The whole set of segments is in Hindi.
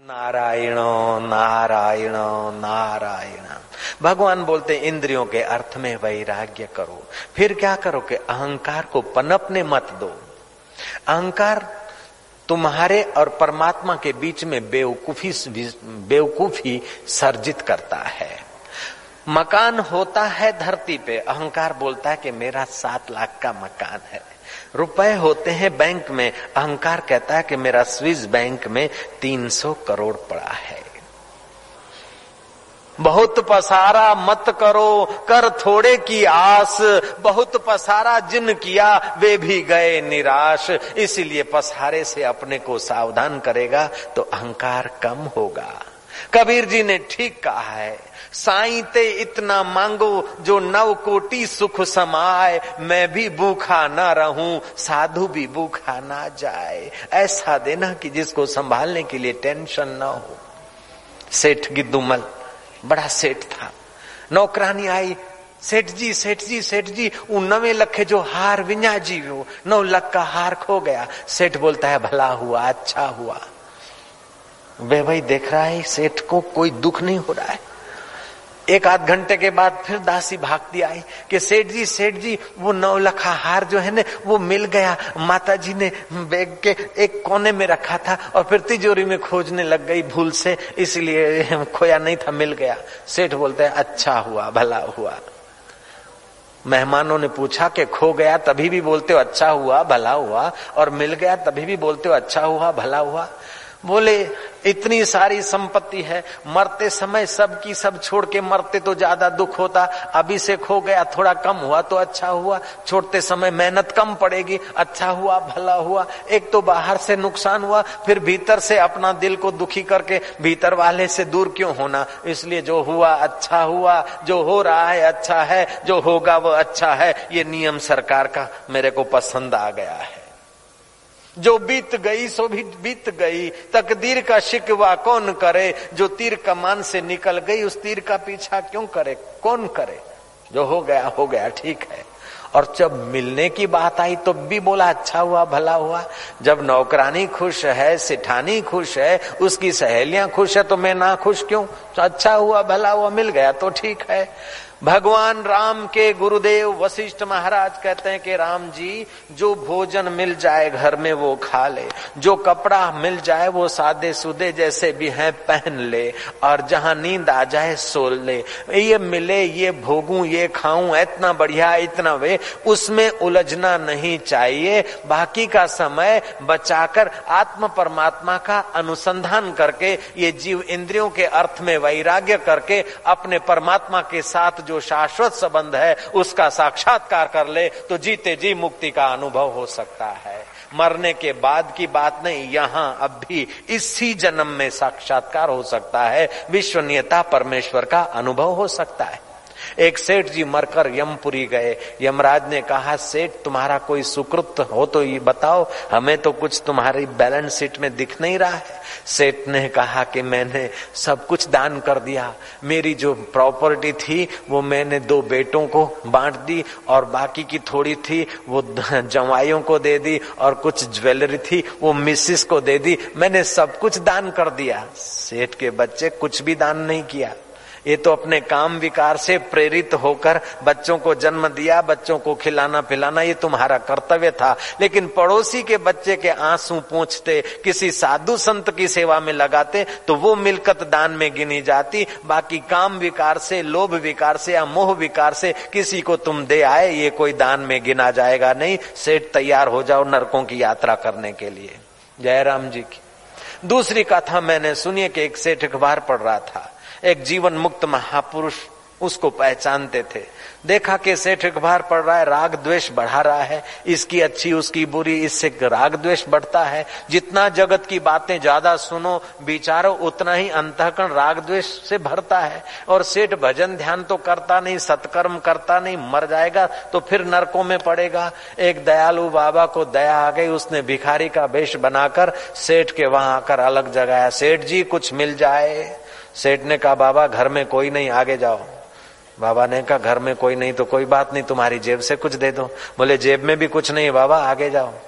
नारायण नारायण नारायण। भगवान बोलते इंद्रियों के अर्थ में वैराग्य करो। फिर क्या करो कि अहंकार को पनपने मत दो। अहंकार तुम्हारे और परमात्मा के बीच में बेवकूफी सर्जित करता है। मकान होता है धरती पे, अहंकार बोलता है कि मेरा 7 लाख का मकान है। रुपए होते हैं बैंक में, अहंकार कहता है कि मेरा स्विस बैंक में 300 करोड़ पड़ा है। बहुत पसारा मत करो कर थोड़े की आस, बहुत पसारा जिन किया वे भी गए निराश। इसीलिए पसारे से अपने को सावधान करेगा तो अहंकार कम होगा। कबीर जी ने ठीक कहा है, साईं ते इतना मांगो जो 9 कोटि सुख समाए, मैं भी भूखा ना रहूं साधु भी भूखा ना जाए। ऐसा देना कि जिसको संभालने के लिए टेंशन ना हो। सेठ गिद्दूमल बड़ा सेठ था, नौकरानी आई, सेठ जी सेठ जी सेठ जी वो 9 लख जो हार विन्या जी वो 9 लाख का हार खो गया। सेठ बोलता है भला हुआ अच्छा हुआ। वे भाई देख रहा है सेठ को कोई दुख नहीं हो रहा है। 1 आध घंटे के बाद फिर दासी भागती आई कि सेठ जी वो 9 लाख हार जो है ना वो मिल गया। माता जी ने बैग के एक कोने में रखा था और फिर तिजोरी में खोजने लग गई भूल से, इसलिए खोया नहीं था, मिल गया। सेठ बोलते हैं अच्छा हुआ भला हुआ। मेहमानों ने पूछा कि खो गया तभी भी बोलते हो अच्छा हुआ भला हुआ, और मिल गया तभी भी बोलते हो अच्छा हुआ भला हुआ। बोले इतनी सारी संपत्ति है, मरते समय सब की सब छोड़ के मरते तो ज्यादा दुख होता, अभी से खो गया थोड़ा कम हुआ तो अच्छा हुआ। छोड़ते समय मेहनत कम पड़ेगी, अच्छा हुआ भला हुआ। एक तो बाहर से नुकसान हुआ, फिर भीतर से अपना दिल को दुखी करके भीतर वाले से दूर क्यों होना। इसलिए जो हुआ अच्छा हुआ, जो हो रहा है अच्छा है, जो होगा वो अच्छा है। ये नियम सरकार का मेरे को पसंद आ गया है। जो बीत गई सो भी बीत गई, तकदीर का शिकवा कौन करे। जो तीर कमान से निकल गई उस तीर का पीछा क्यों करे, कौन करे। जो हो गया ठीक है। और जब मिलने की बात आई तो भी बोला अच्छा हुआ भला हुआ। जब नौकरानी खुश है, सिठानी खुश है, उसकी सहेलियां खुश है तो मैं ना खुश क्यों। तो अच्छा हुआ भला हुआ, मिल गया तो ठीक है। भगवान राम के गुरुदेव वशिष्ठ महाराज कहते हैं कि राम जी जो भोजन मिल जाए घर में वो खा ले, जो कपड़ा मिल जाए वो सादे सुदे जैसे भी हैं पहन ले, और जहां नींद आ जाए सो ले। ये मिले ये भोगूं ये खाऊं इतना बढ़िया इतना वे, उसमें उलझना नहीं चाहिए। बाकी का समय बचाकर आत्म परमात्मा का अनुसंधान करके ये जीव इंद्रियों के अर्थ में वैराग्य करके अपने परमात्मा के साथ जो शाश्वत संबंध है उसका साक्षात्कार कर ले तो जीते जी मुक्ति का अनुभव हो सकता है। मरने के बाद की बात नहीं, यहाँ अब भी इसी जन्म में साक्षात्कार हो सकता है, विश्वनीयता परमेश्वर का अनुभव हो सकता है। एक सेठ जी मरकर यमपुरी गए। यमराज ने कहा सेठ तुम्हारा कोई सुकृत हो तो ये बताओ, हमें तो कुछ तुम्हारी बैलेंस शीट में दिख नहीं रहा है। सेठ ने कहा कि मैंने सब कुछ दान कर दिया, मेरी जो प्रॉपर्टी थी वो मैंने 2 बेटों को बांट दी और बाकी की थोड़ी थी वो जवाइयों को दे दी और कुछ ज्वेलरी थी वो मिसेस को दे दी। मैंने सब कुछ दान कर दिया। सेठ के बच्चे कुछ भी दान नहीं किया। ये तो अपने काम विकार से प्रेरित होकर बच्चों को जन्म दिया, बच्चों को खिलाना पिलाना ये तुम्हारा कर्तव्य था। लेकिन पड़ोसी के बच्चे के आंसू पोंछते, किसी साधु संत की सेवा में लगाते तो वो मिल्कत दान में गिनी जाती। बाकी काम विकार से, लोभ विकार से या मोह विकार से किसी को तुम दे आए, ये कोई दान में गिना जाएगा नहीं। सेठ तैयार हो जाओ नरकों की यात्रा करने के लिए। जयराम जी की दूसरी कथा मैंने सुनी कि एक सेठ अखबार पढ़ रहा था, एक जीवन मुक्त महापुरुष उसको पहचानते थे। देखा कि सेठ अखबार पढ़ रहा है, राग द्वेष बढ़ा रहा है, इसकी अच्छी उसकी बुरी, इससे राग द्वेष बढ़ता है। जितना जगत की बातें ज्यादा सुनो विचारो उतना ही अंतःकरण राग द्वेष से भरता है। और सेठ भजन ध्यान तो करता नहीं, सत्कर्म करता नहीं, मर जाएगा तो फिर नरकों में पड़ेगा। एक दयालु बाबा को दया आ गई, उसने भिखारी का वेश बनाकर सेठ के वहां आकर अलग जगाया। सेठ जी कुछ मिल जाए। सेठ ने कहा बाबा घर में कोई नहीं, आगे जाओ। बाबा ने कहा घर में कोई नहीं तो कोई बात नहीं, तुम्हारी जेब से कुछ दे दो। बोले जेब में भी कुछ नहीं बाबा, आगे जाओ।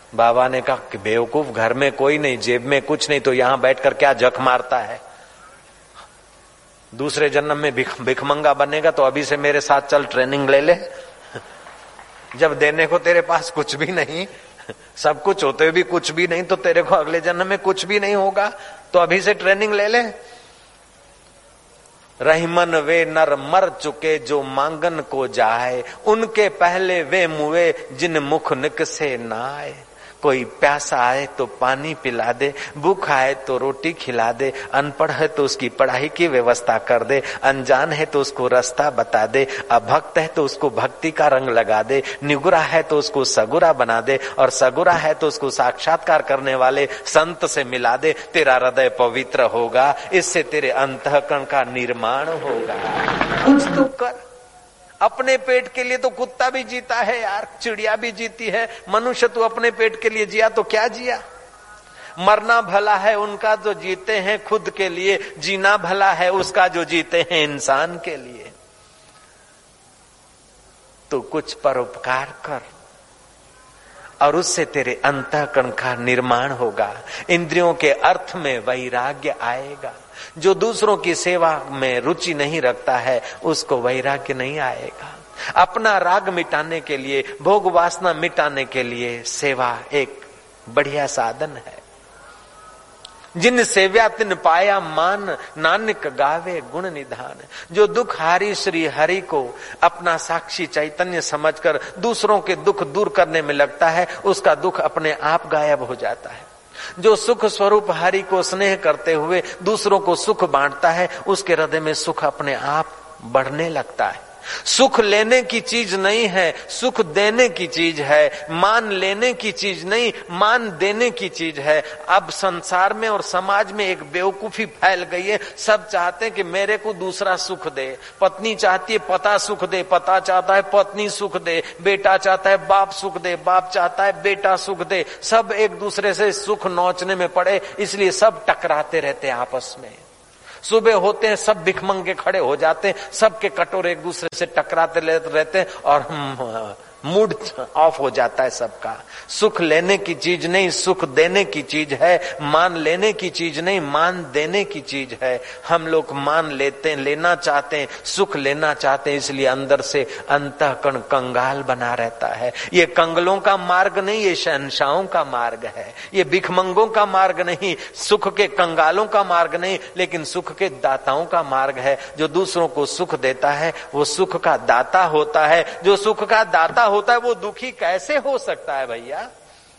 बाबा ने कहा कि बेवकूफ, घर में कोई नहीं, जेब में कुछ नहीं, तो यहां बैठकर क्या जख मारता है? दूसरे जन्म में भिखमंगा बनेगा तो अभी से मेरे साथ चल, ट्रेनिंग ले ले। जब देने को तेरे पास कुछ भी नहीं, सब कुछ होते हुए भी कुछ भी नहीं, तो तेरे को अगले जन्म में कुछ भी नहीं होगा, तो अभी से ट्रेनिंग ले ले। रहीमन वे नर मर चुके जो मांगन को जाए, उनके पहले वे मुए जिन मुख निक से नाए। कोई प्यासा आए तो पानी पिला दे, भूखा है तो रोटी खिला दे, अनपढ़ है तो उसकी पढ़ाई की व्यवस्था कर दे, अनजान है तो उसको रास्ता बता दे, अभक्त है तो उसको भक्ति का रंग लगा दे, निगुरा है तो उसको सगुरा बना दे, और सगुरा है तो उसको साक्षात्कार करने वाले संत से मिला दे। तेरा हृदय पवित्र होगा, इससे तेरे अंतःकरण का निर्माण होगा। कुछ तो कर। अपने पेट के लिए तो कुत्ता भी जीता है यार, चिड़िया भी जीती है, मनुष्य तू अपने पेट के लिए जिया तो क्या जिया? मरना भला है उनका जो जीते हैं खुद के लिए, जीना भला है उसका जो जीते हैं इंसान के लिए। तो कुछ परोपकार कर और उससे तेरे अंतःकरण का निर्माण होगा। इंद्रियों के अर्थ में वैराग्य आएगा। जो दूसरों की सेवा में रुचि नहीं रखता है उसको वैराग्य नहीं आएगा। अपना राग मिटाने के लिए, भोग वासना मिटाने के लिए सेवा एक बढ़िया साधन है। जिन सेव्या तिन पाया मान, नानक गावे गुण निधान। जो दुख हारी श्री हरि को अपना साक्षी चैतन्य समझकर दूसरों के दुख दूर करने में लगता है, उसका दुख अपने आप गायब हो जाता है। जो सुख स्वरूप हरि को स्नेह करते हुए दूसरों को सुख बांटता है, उसके हृदय में सुख अपने आप बढ़ने लगता है। सुख लेने की चीज नहीं है, सुख देने की चीज है। मान लेने की चीज नहीं, मान देने की चीज है। अब संसार में और समाज में एक बेवकूफी फैल गई है। सब चाहते हैं कि मेरे को दूसरा सुख दे। पत्नी चाहती है पता सुख दे, पता चाहता है पत्नी सुख दे, बेटा चाहता है बाप सुख दे, बाप चाहता है बेटा सुख दे। सब एक दूसरे से सुख नोचने में पड़े, इसलिए सब टकराते रहते हैं आपस में। सुबह होते हैं सब भिखमंगे खड़े हो जाते हैं, सबके कटोरे एक दूसरे से टकराते रहते हैं और मूड ऑफ हो जाता है सबका। सुख लेने की चीज नहीं, सुख देने की चीज है। मान लेने की चीज नहीं, मान देने की चीज है। हम लोग मान लेते हैं, लेना चाहते हैं, सुख लेना चाहते हैं, इसलिए अंदर से अंतःकरण कंगाल बना रहता है। ये कंगलों का मार्ग नहीं, ये शहंशाहों का मार्ग है। ये भिखमंगों का मार्ग नहीं, सुख के कंगालों का मार्ग नहीं, लेकिन सुख के दाताओं का मार्ग है। जो दूसरों को सुख देता है वो सुख का दाता होता है। जो सुख का दाता होता है वो दुखी कैसे हो सकता है भैया?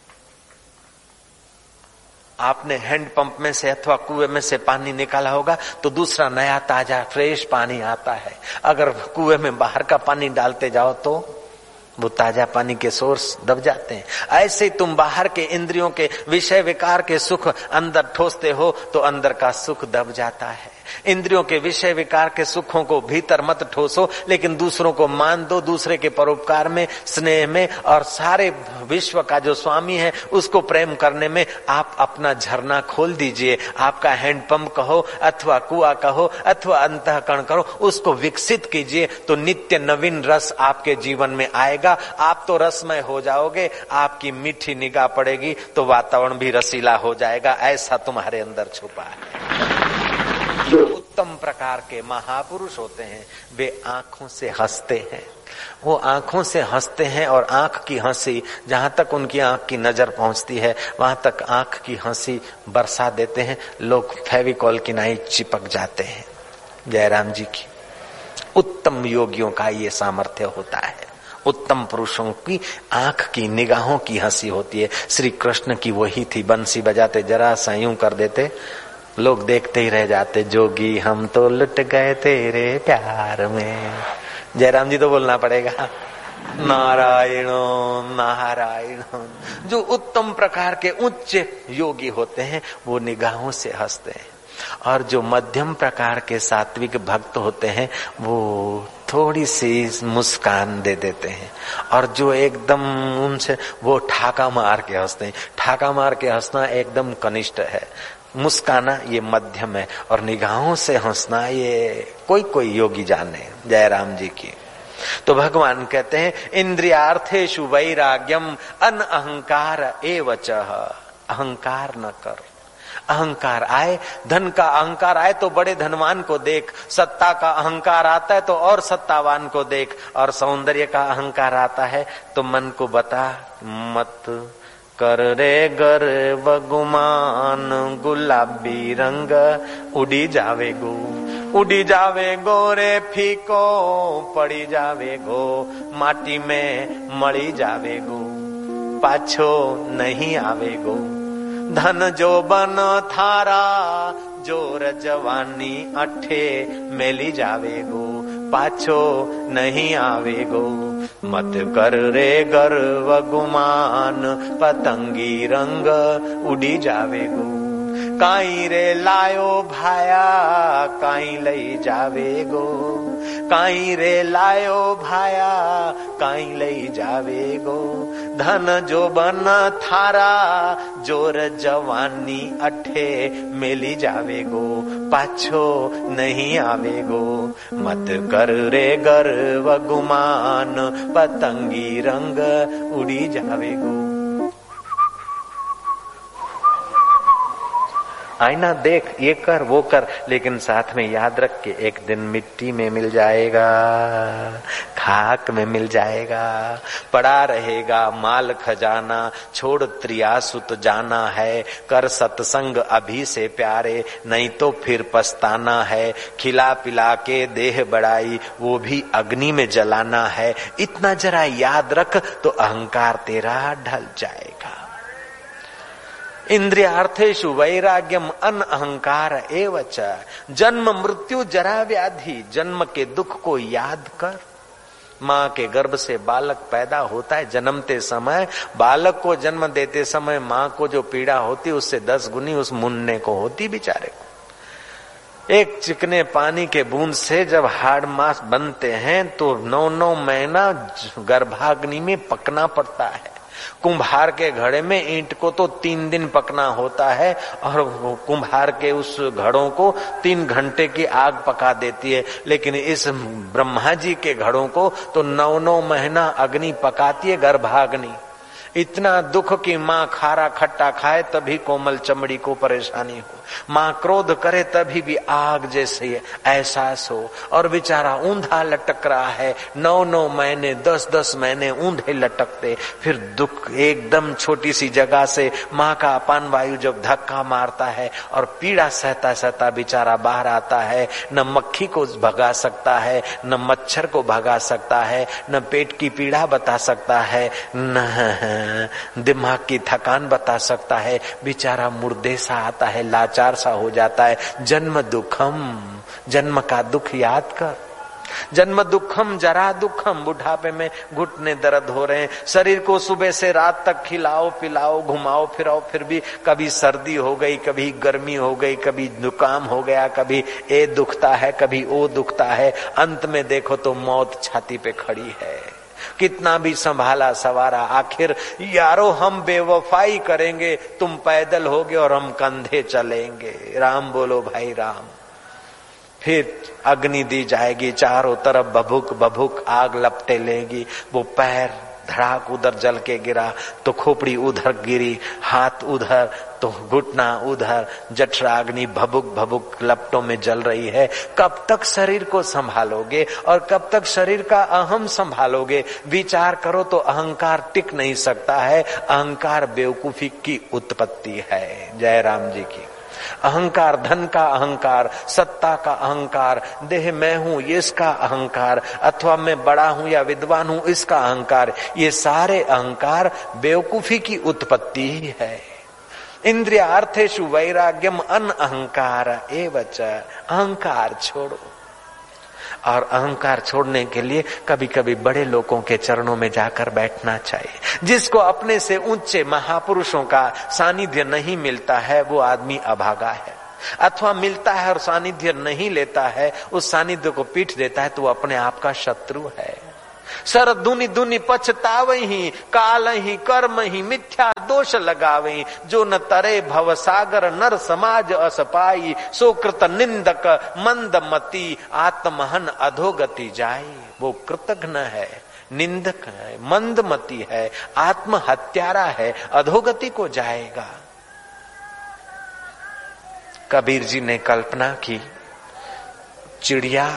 आपने हैंडपंप में से अथवा कुएं में से पानी निकाला होगा तो दूसरा नया ताजा फ्रेश पानी आता है। अगर कुएं में बाहर का पानी डालते जाओ तो वो ताजा पानी के सोर्स दब जाते हैं। ऐसे ही तुम बाहर के इंद्रियों के विषय विकार के सुख अंदर ठोसते हो तो अंदर का सुख दब जाता है। इंद्रियों के विषय विकार के सुखों को भीतर मत ठोसो, लेकिन दूसरों को मान दो। दूसरे के परोपकार में, स्नेह में और सारे विश्व का जो स्वामी है उसको प्रेम करने में आप अपना झरना खोल दीजिए। आपका हैंडपंप कहो अथवा कुआं कहो अथवा अंतःकरण करो, उसको विकसित कीजिए तो नित्य नवीन रस आपके जीवन में आएगा। आप तो रसमय हो जाओगे, आपकी मीठी निगाह पड़ेगी तो वातावरण भी रसीला हो जाएगा। ऐसा तुम्हारे अंदर छुपा है। जो उत्तम प्रकार के महापुरुष होते हैं वे आंखों से हंसते हैं। वो आंखों से हंसते हैं और आंख की हंसी जहां तक उनकी आंख की नजर पहुंचती है वहां तक आंख की हंसी बरसा देते हैं। लोग फेविकॉल की नाई चिपक जाते हैं। जयराम जी की उत्तम योगियों का ये सामर्थ्य होता है। उत्तम पुरुषों की आंख की निगाहों की हंसी होती है। श्री कृष्ण की वही थी। बंसी बजाते जरा सा यूं कर देते, लोग देखते ही रह जाते। जोगी हम तो लुट गए तेरे प्यार में। जयराम जी तो बोलना पड़ेगा, नारायणो नारायणो। जो उत्तम प्रकार के उच्च योगी होते हैं वो निगाहों से हंसते हैं, और जो मध्यम प्रकार के सात्विक भक्त होते हैं वो थोड़ी सी मुस्कान दे देते हैं, और जो एकदम उनसे वो ठाका मार के हंसते हैं। ठाका मार के हंसना एकदम कनिष्ठ है, मुस्काना ये मध्यम है, और निगाहों से हंसना ये कोई कोई योगी जाने। जयराम जी की तो भगवान कहते हैं इंद्रियार्थेषु वैराग्यम अन अहंकार एवच। अहंकार न कर। अहंकार आए, धन का अहंकार आए तो बड़े धनवान को देख, सत्ता का अहंकार आता है तो और सत्तावान को देख, और सौंदर्य का अहंकार आता है तो मन को बता मत कर रे गर्व गुमान, गुलाबी रंग उड़ी जावे गो, उड़ी जावे गो रे फीको, पड़ी जावे गो माटी में मड़ी जावे गो, पाछो नहीं आवे गो। धन जो बन थारा जोर जवानी अठे मेली जावे गो, पाछो नहीं आवे गो। मत कर रे गर्व गुमान, पतंगी रंग उड़ी जावे गो। काई रे लायो भाया, काई लई जावे गो, काई रे लायो भाया, काई लई जावे गो। धन जो बन थारा जोर जवानी अठे मेली जावे गो, पाछो नहीं आवे गो। मत कर रे गर्व गुमान, पतंगी रंग उड़ी जावे गो। आईना देख, ये कर वो कर, लेकिन साथ में याद रख के एक दिन मिट्टी में मिल जाएगा, खाक में मिल जाएगा, पड़ा रहेगा माल खजाना। छोड़ त्रियासुत जाना है, कर सत्संग अभी से प्यारे, नहीं तो फिर पछताना है। खिला पिला के देह बढ़ाई, वो भी अग्नि में जलाना है। इतना जरा याद रख तो अहंकार तेरा ढल जाएगा। इंद्रियार्थेषु वैराग्यम अन अहंकार एवच। जन्म मृत्यु जरा व्याधि, जन्म के दुख को याद कर। माँ के गर्भ से बालक पैदा होता है, जन्मते समय बालक को जन्म देते समय माँ को जो पीड़ा होती उससे 10 गुनी उस मुन्ने को होती बेचारे को। एक चिकने पानी के बूंद से जब हाड़ मांस बनते हैं तो 9-9 महीना गर्भाग्नि में पकना पड़ता है। कुम्हार के घड़े में ईंट को तो 3 दिन पकना होता है, और कुम्हार के उस घड़ों को 3 घंटे की आग पका देती है। लेकिन इस ब्रह्मा जी के घड़ों को तो 9-9 महीना अग्नि पकाती है, गर्भाग्नि। इतना दुख कि माँ खारा खट्टा खाए तभी कोमल चमड़ी को परेशानी हो, माँ क्रोध करे तभी भी आग जैसे एहसास हो, और बेचारा ऊंधा लटक रहा है 9-9 महीने 10-10 महीने ऊंधे लटकते। फिर दुख एकदम छोटी सी जगह से माँ का अपान वायु जब धक्का मारता है और पीड़ा सहता सहता बेचारा बाहर आता है। न मक्खी को भगा सकता है, न मच्छर को भगा सकता है, न पेट की पीड़ा बता सकता है, न दिमाग की थकान बता सकता है। बेचारा मुर्दे सा आता है, लाचार सा हो जाता है। जन्म दुखम, जन्म का दुख याद कर। जन्म दुखम जरा दुखम, बुढ़ापे में घुटने दर्द हो रहे हैं। शरीर को सुबह से रात तक खिलाओ पिलाओ घुमाओ फिराओ, फिर भी कभी सर्दी हो गई, कभी गर्मी हो गई, कभी जुकाम हो गया, कभी ये दुखता है, कभी वो दुखता है। अंत में देखो तो मौत छाती पे खड़ी है। कितना भी संभाला सवारा, आखिर यारो हम बेवफाई करेंगे, तुम पैदल होगे और हम कंधे चलेंगे। राम बोलो भाई राम। फिर अग्नि दी जाएगी, चारों तरफ भभुक भभुक आग लपटे लेगी। वो पैर धड़ाक उधर जल के गिरा तो खोपड़ी उधर गिरी, हाथ उधर तो घुटना उधर, जठराग्नि भभुक भभुक लपटों में जल रही है। कब तक शरीर को संभालोगे और कब तक शरीर का अहम संभालोगे? विचार करो तो अहंकार टिक नहीं सकता है। अहंकार बेवकूफी की उत्पत्ति है। जय राम जी की। अहंकार, धन का अहंकार, सत्ता का अहंकार, देह मैं हूं ये इसका अहंकार, अथवा मैं बड़ा हूं या विद्वान हूं इसका अहंकार, ये सारे अहंकार बेवकूफी की उत्पत्ति ही है। इंद्रियार्थेषु वैराग्यम अन अहंकार एवच। अहंकार छोड़ो। और अहंकार छोड़ने के लिए कभी कभी बड़े लोगों के चरणों में जाकर बैठना चाहिए। जिसको अपने से ऊंचे महापुरुषों का सानिध्य नहीं मिलता है वो आदमी अभागा है, अथवा मिलता है और सानिध्य नहीं लेता है, उस सानिध्य को पीठ देता है तो वो अपने आप का शत्रु है। सर दुनि दुनि पछतावही, काल ही कर्म ही मिथ्या दोष लगावही। जो न तरे भव सागर नर समाज अस पाई, सो कृत निंदक मंद मति आत्महन अधोगति जाई। वो कृतघ्न है, निंदक है, मंदमती है, आत्म हत्यारा है, अधोगति को जाएगा। कबीर जी ने कल्पना की, चिड़िया,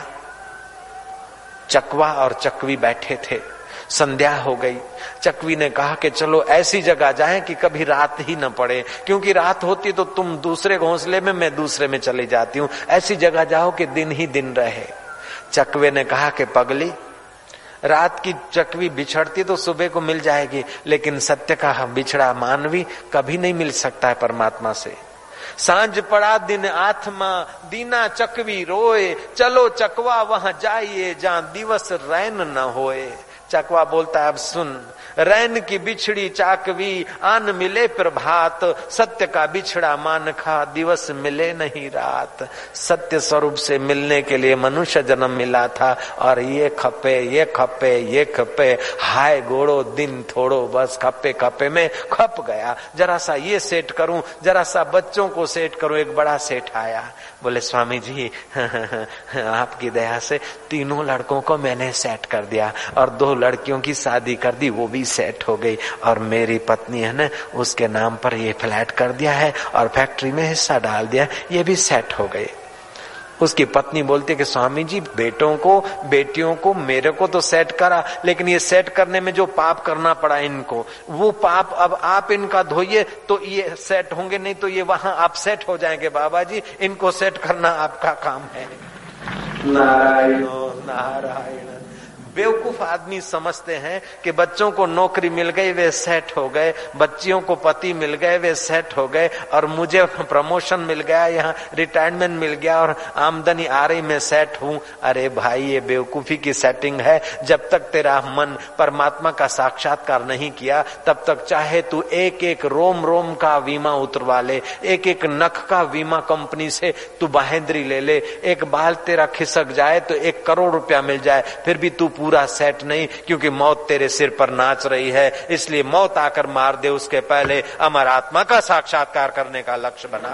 चकवा और चकवी बैठे थे, संध्या हो गई। चकवी ने कहा कि चलो ऐसी जगह जाएं कि कभी रात ही न पड़े, क्योंकि रात होती तो तुम दूसरे घोंसले में, मैं दूसरे में चली जाती हूँ। ऐसी जगह जाओ कि दिन ही दिन रहे। चकवे ने कहा कि पगली, रात की चकवी बिछड़ती तो सुबह को मिल जाएगी, लेकिन सत्य का बिछड़ा मानवी कभी नहीं मिल सकता है परमात्मा से। सांझ पड़ा दिन आत्मा दीना चकवी रोए, चलो चकवा वहां जाइए जहां दिवस रैन न होए। चकवा बोलता है, अब सुन, रैन की बिछड़ी चाकवी आन मिले प्रभात, सत्य का बिछड़ा मान खा दिवस मिले नहीं रात। सत्य स्वरूप से मिलने के लिए मनुष्य जन्म मिला था, और ये खपे ये खपे ये खपे, हाय गोड़ो दिन थोड़ो, बस खपे खपे में खप गया। जरा सा ये सेट करूं, जरा सा बच्चों को सेट करूं। एक बड़ा सेठ आया, बोले स्वामी जी आपकी दया से तीनों लड़कों को मैंने सेट कर दिया, और 2 लड़कियों की शादी कर दी, वो भी सेट हो गई, और मेरी पत्नी है ना, उसके नाम पर ये फ्लैट कर दिया है और फैक्ट्री में हिस्सा डाल दिया, ये भी सेट हो गए। उसकी पत्नी बोलती है कि स्वामी जी बेटों को बेटियों को मेरे को तो सेट करा, लेकिन ये सेट करने में जो पाप करना पड़ा इनको, वो पाप अब आप इनका धोइए तो ये सेट होंगे, नहीं तो ये वहां आप सेट हो जाएंगे। बाबा जी इनको सेट करना आपका काम है। नारायण नारायण। बेवकूफ आदमी समझते हैं कि बच्चों को नौकरी मिल गई वे सेट हो गए, बच्चियों को पति मिल गए वे सेट हो गए, और मुझे प्रमोशन मिल गया, यहाँ रिटायरमेंट मिल गया और आमदनी आ रही, मैं सेट हूँ। अरे भाई ये बेवकूफी की सेटिंग है। जब तक तेरा मन परमात्मा का साक्षात्कार नहीं किया, तब तक चाहे तू एक एक रोम रोम का बीमा उतरवा ले, एक एक नख का बीमा कंपनी से तू बाहेंद्री ले ले, एक बाल तेरा खिसक जाए तो 1 करोड़ रुपया मिल जाए, फिर भी तू पूरा सेट नहीं, क्योंकि मौत तेरे सिर पर नाच रही है। इसलिए मौत आकर मार दे, उसके पहले अमर आत्मा का साक्षात्कार करने का लक्ष्य बना।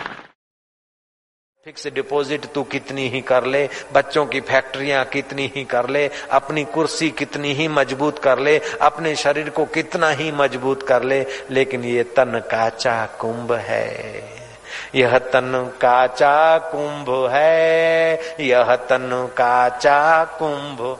फिक्स डिपॉजिट तू कितनी ही कर ले, बच्चों की फैक्ट्रियां कितनी ही कर ले, अपनी कुर्सी कितनी ही मजबूत कर ले, अपने शरीर को कितना ही मजबूत कर ले, लेकिन ये तन काचा कुंभ है, यह तन काचा कुंभ है, यह तन काचा कुंभ,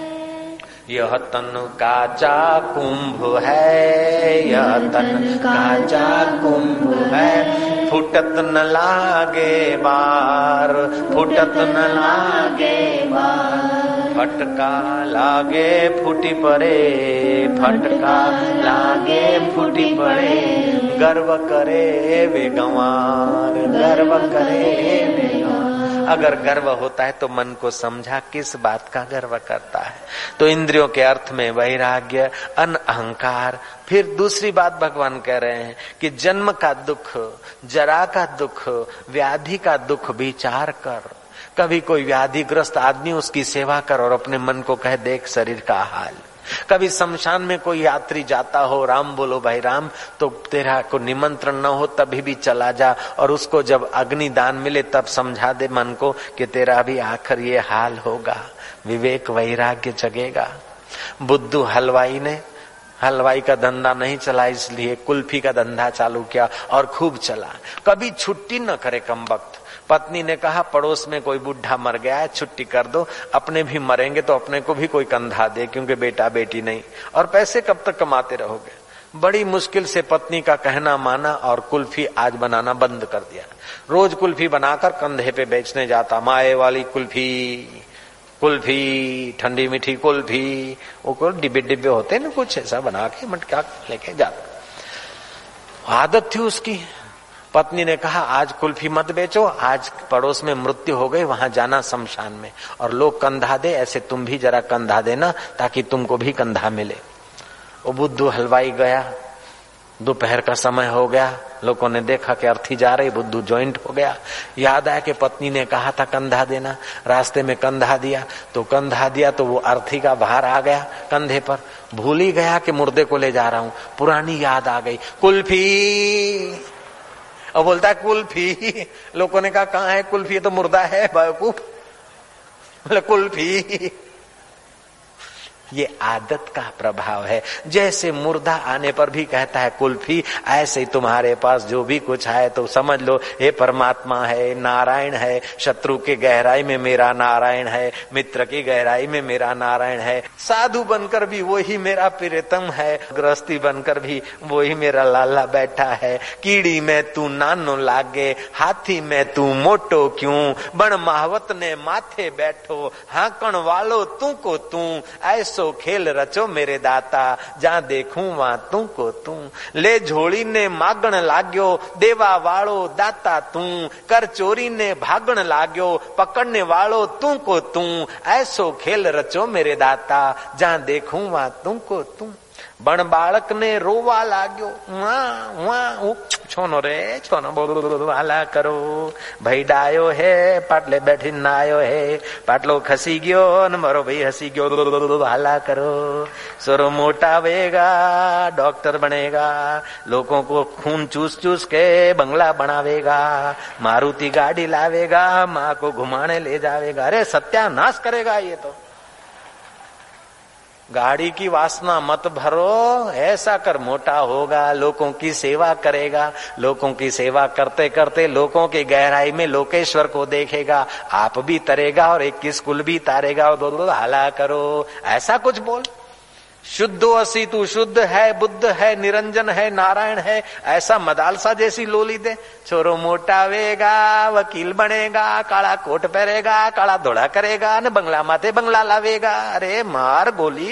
यह तन काचा कुंभ है, यह तन काचा कुंभ है। फुटत न लागे बार, फुटत न लागे बार, फटका लागे फूटी पड़े, फटका लागे फूटी पड़े, गर्व करे वे गंवार, गर्व करे वे गंवार। अगर गर्व होता है तो मन को समझा किस बात का गर्व करता है। तो इंद्रियों के अर्थ में वैराग्य, अहंकार। फिर दूसरी बात भगवान कह रहे हैं कि जन्म का दुख, जरा का दुख, व्याधि का दुख विचार कर। कभी कोई व्याधिग्रस्त आदमी, उसकी सेवा कर और अपने मन को कह देख शरीर का हाल। कभी शमशान में कोई यात्री जाता हो, राम बोलो भाई राम, तो तेरा को निमंत्रण न हो तभी भी चला जा, और उसको जब अग्नि दान मिले तब समझा दे मन को कि तेरा भी आखिर ये हाल होगा। विवेक वैराग्य जगेगा। बुद्धू हलवाई ने हलवाई का धंधा नहीं चला, इसलिए कुल्फी का धंधा चालू किया और खूब चला। कभी छुट्टी न करे कमबख्त। पत्नी ने कहा पड़ोस में कोई बुढ़ा मर गया है, छुट्टी कर दो, अपने भी मरेंगे तो अपने को भी कोई कंधा दे, क्योंकि बेटा बेटी नहीं, और पैसे कब तक कमाते रहोगे। बड़ी मुश्किल से पत्नी का कहना माना और कुल्फी आज बनाना बंद कर दिया। रोज कुल्फी बनाकर कंधे पे बेचने जाता, माए वाली कुल्फी, कुल्फी ठंडी मीठी कुल्फी, वो डिब्बे डिब्बे होते ना कुछ ऐसा बना के मटका लेके जाता। आदत थी उसकी। पत्नी ने कहा आज कुल्फी मत बेचो, आज पड़ोस में मृत्यु हो गई, वहां जाना शमशान में, और लोग कंधा दे, ऐसे तुम भी जरा कंधा देना ताकि तुमको भी कंधा मिले। वो बुद्धू हलवाई गया, दोपहर का समय हो गया, लोगों ने देखा कि अर्थी जा रही, बुद्धू जॉइंट हो गया। याद आया कि पत्नी ने कहा था कंधा देना, रास्ते में कंधा दिया तो वो अर्थी का भार आ गया कंधे पर। भूल ही गया कि मुर्दे को ले जा रहा हूं। पुरानी याद आ गई, कुल्फी। और बोलता है कुल्फी। लोगों ने कहा कहाँ है कुल्फी, ये तो मुर्दा है बेवकूफ। बोले कुल्फी। ये आदत का प्रभाव है। जैसे मुर्दा आने पर भी कहता है कुल्फी, ऐसे ही तुम्हारे पास जो भी कुछ है तो समझ लो हे परमात्मा है, नारायण है। शत्रु के गहराई में मेरा नारायण है, मित्र की गहराई में मेरा नारायण है। साधु बनकर भी वही मेरा प्रियतम है, गृहस्थी बनकर भी वही मेरा लाला बैठा है। कीड़ी में तू नानो लागे, हाथी में तू मोटो क्यों, बण महावत ने माथे बैठो, हाकण वालो तू को तू। ऐसो खेल रचो मेरे दाता, जहां देखूं वहां तू को तू। ले झोली ने मागण लाग्यो, देवा वालो दाता तू। कर चोरी ने भागण लाग्यो, पकड़ने वालो तू को तू। ऐसो खेल रचो मेरे दाता, जहां देखूं वहां तू को तू। बण बालक ने रोवा लाग्यो, वहां वहां छोनो रे छोनो वाला करो। भाई डायो है पाटले बैठी नायो है, पाटलो खसी गयो न मारो भाई हसी गयो वाला करो। सोरो मोटा वेगा, डॉक्टर बनेगा, लोगों को खून चूस चूस के बंगला बनावेगा, मारुति गाड़ी लावेगा, माँ को घुमाने ले जावेगा। अरे सत्यानाश करेगा ये तो। गाड़ी की वासना मत भरो, ऐसा कर मोटा होगा, लोगों की सेवा करेगा, लोगों की सेवा करते करते लोगों की गहराई में लोकेश्वर को देखेगा, आप भी तरेगा और 21 कुल भी तारेगा। और दो हाला करो, ऐसा कुछ बोल। शुद्धो असी तू शुद्ध है, बुद्ध है, निरंजन है, नारायण है, ऐसा मदालसा जैसी लोली दे। छोरो मोटा वेगा, वकील बनेगा, काला कोट पहरेगा, काला धोड़ा करेगा, न बंगला माथे बंगला लावेगा। अरे मार गोली।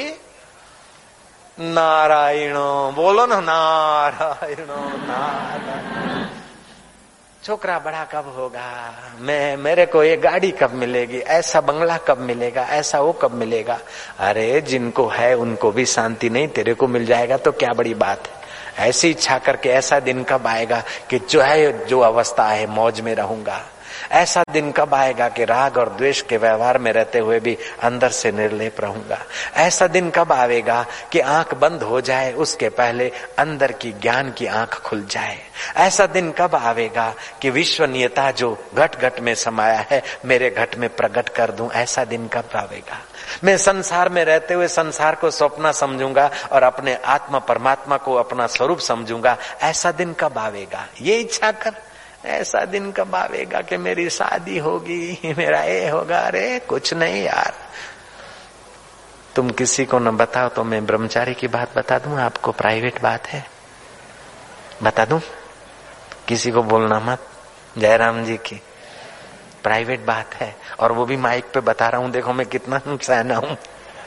नारायणो बोलो ना, नारायणो नारायण। छोकरा बड़ा कब होगा, मेरे को ये गाड़ी कब मिलेगी, ऐसा बंगला कब मिलेगा, ऐसा वो कब मिलेगा। अरे जिनको है उनको भी शांति नहीं, तेरे को मिल जाएगा तो क्या बड़ी बात है। ऐसी इच्छा करके ऐसा दिन कब आएगा कि जो है जो अवस्था है मौज में रहूंगा। ऐसा दिन कब आएगा कि राग और द्वेष के व्यवहार में रहते हुए भी अंदर से निर्लेप रहूंगा। ऐसा दिन कब आएगा कि आंख बंद हो जाए उसके पहले अंदर की ज्ञान की आंख खुल जाए। ऐसा दिन कब आवेगा कि विश्वनीयता जो घट घट में समाया है मेरे घट में प्रकट कर दूं। ऐसा दिन कब आवेगा। मैं संसार में रहते हुए संसार को स्वप्न समझूंगा और अपने आत्मा परमात्मा को अपना स्वरूप समझूंगा। ऐसा दिन कब आवेगा, ये इच्छा कर। ऐसा दिन कब आवेगा कि मेरी शादी होगी, मेरा ये होगा। अरे कुछ नहीं यार, तुम किसी को न बताओ तो मैं ब्रह्मचारी की बात बता दूं आपको, प्राइवेट बात है, बता दूं, किसी को बोलना मत। जयराम जी की प्राइवेट बात है और वो भी माइक पे बता रहा हूं, देखो मैं कितना सहना हूं।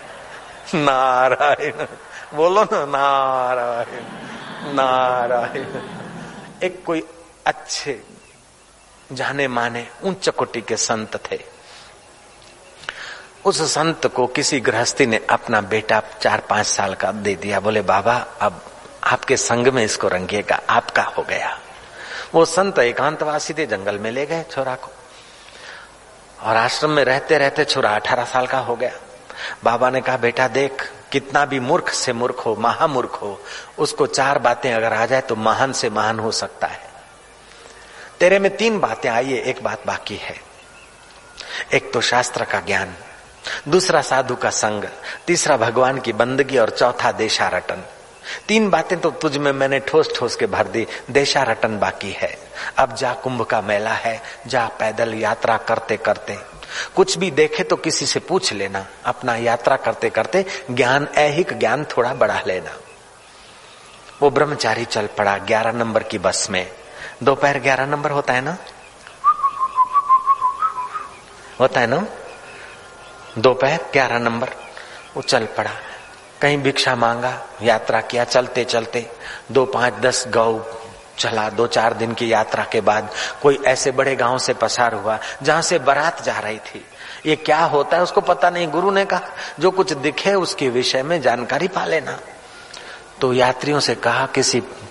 नारायण बोलो ना, नारायण नारायण। एक कोई अच्छे जाने माने उच्च कोटि के संत थे। उस संत को किसी गृहस्थी ने अपना बेटा 4-5 साल का दे दिया। बोले बाबा अब आपके संग में इसको रंगिएगा, आपका हो गया। वो संत एकांतवासी थे, जंगल में ले गए छोरा को और आश्रम में रहते रहते छोरा 18 साल का हो गया। बाबा ने कहा बेटा देख, कितना भी मूर्ख से मूर्ख हो, महामूर्ख हो, उसको 4 बातें अगर आ जाए तो महान से महान हो सकता है। तेरे में 3 बातें आई है, एक बात बाकी है। एक तो शास्त्र का ज्ञान, दूसरा साधु का संग, तीसरा भगवान की बंदगी और चौथा देशारटन। 3 बातें तो तुझ में मैंने ठोस ठोस के भर दी, देशारटन बाकी है। अब जा, कुंभ का मेला है, जा पैदल यात्रा करते करते कुछ भी देखे तो किसी से पूछ लेना, अपना यात्रा करते करते ज्ञान, ऐहिक ज्ञान थोड़ा बढ़ा लेना। वो ब्रह्मचारी चल पड़ा 11 नंबर की बस में। दोपहर 11 नंबर होता है ना, होता है ना, दोपहर 11 नंबर। वो चल पड़ा, कहीं भिक्षा मांगा, यात्रा किया। चलते चलते 2, 5, 10 गौ चला। 2-4 दिन की यात्रा के बाद कोई ऐसे बड़े गांव से पसार हुआ जहां से बारात जा रही थी। ये क्या होता है उसको पता नहीं। गुरु ने कहा जो कुछ दिखे उसके विषय में जानकारी पा लेना। तो यात्रियों से कहा किसी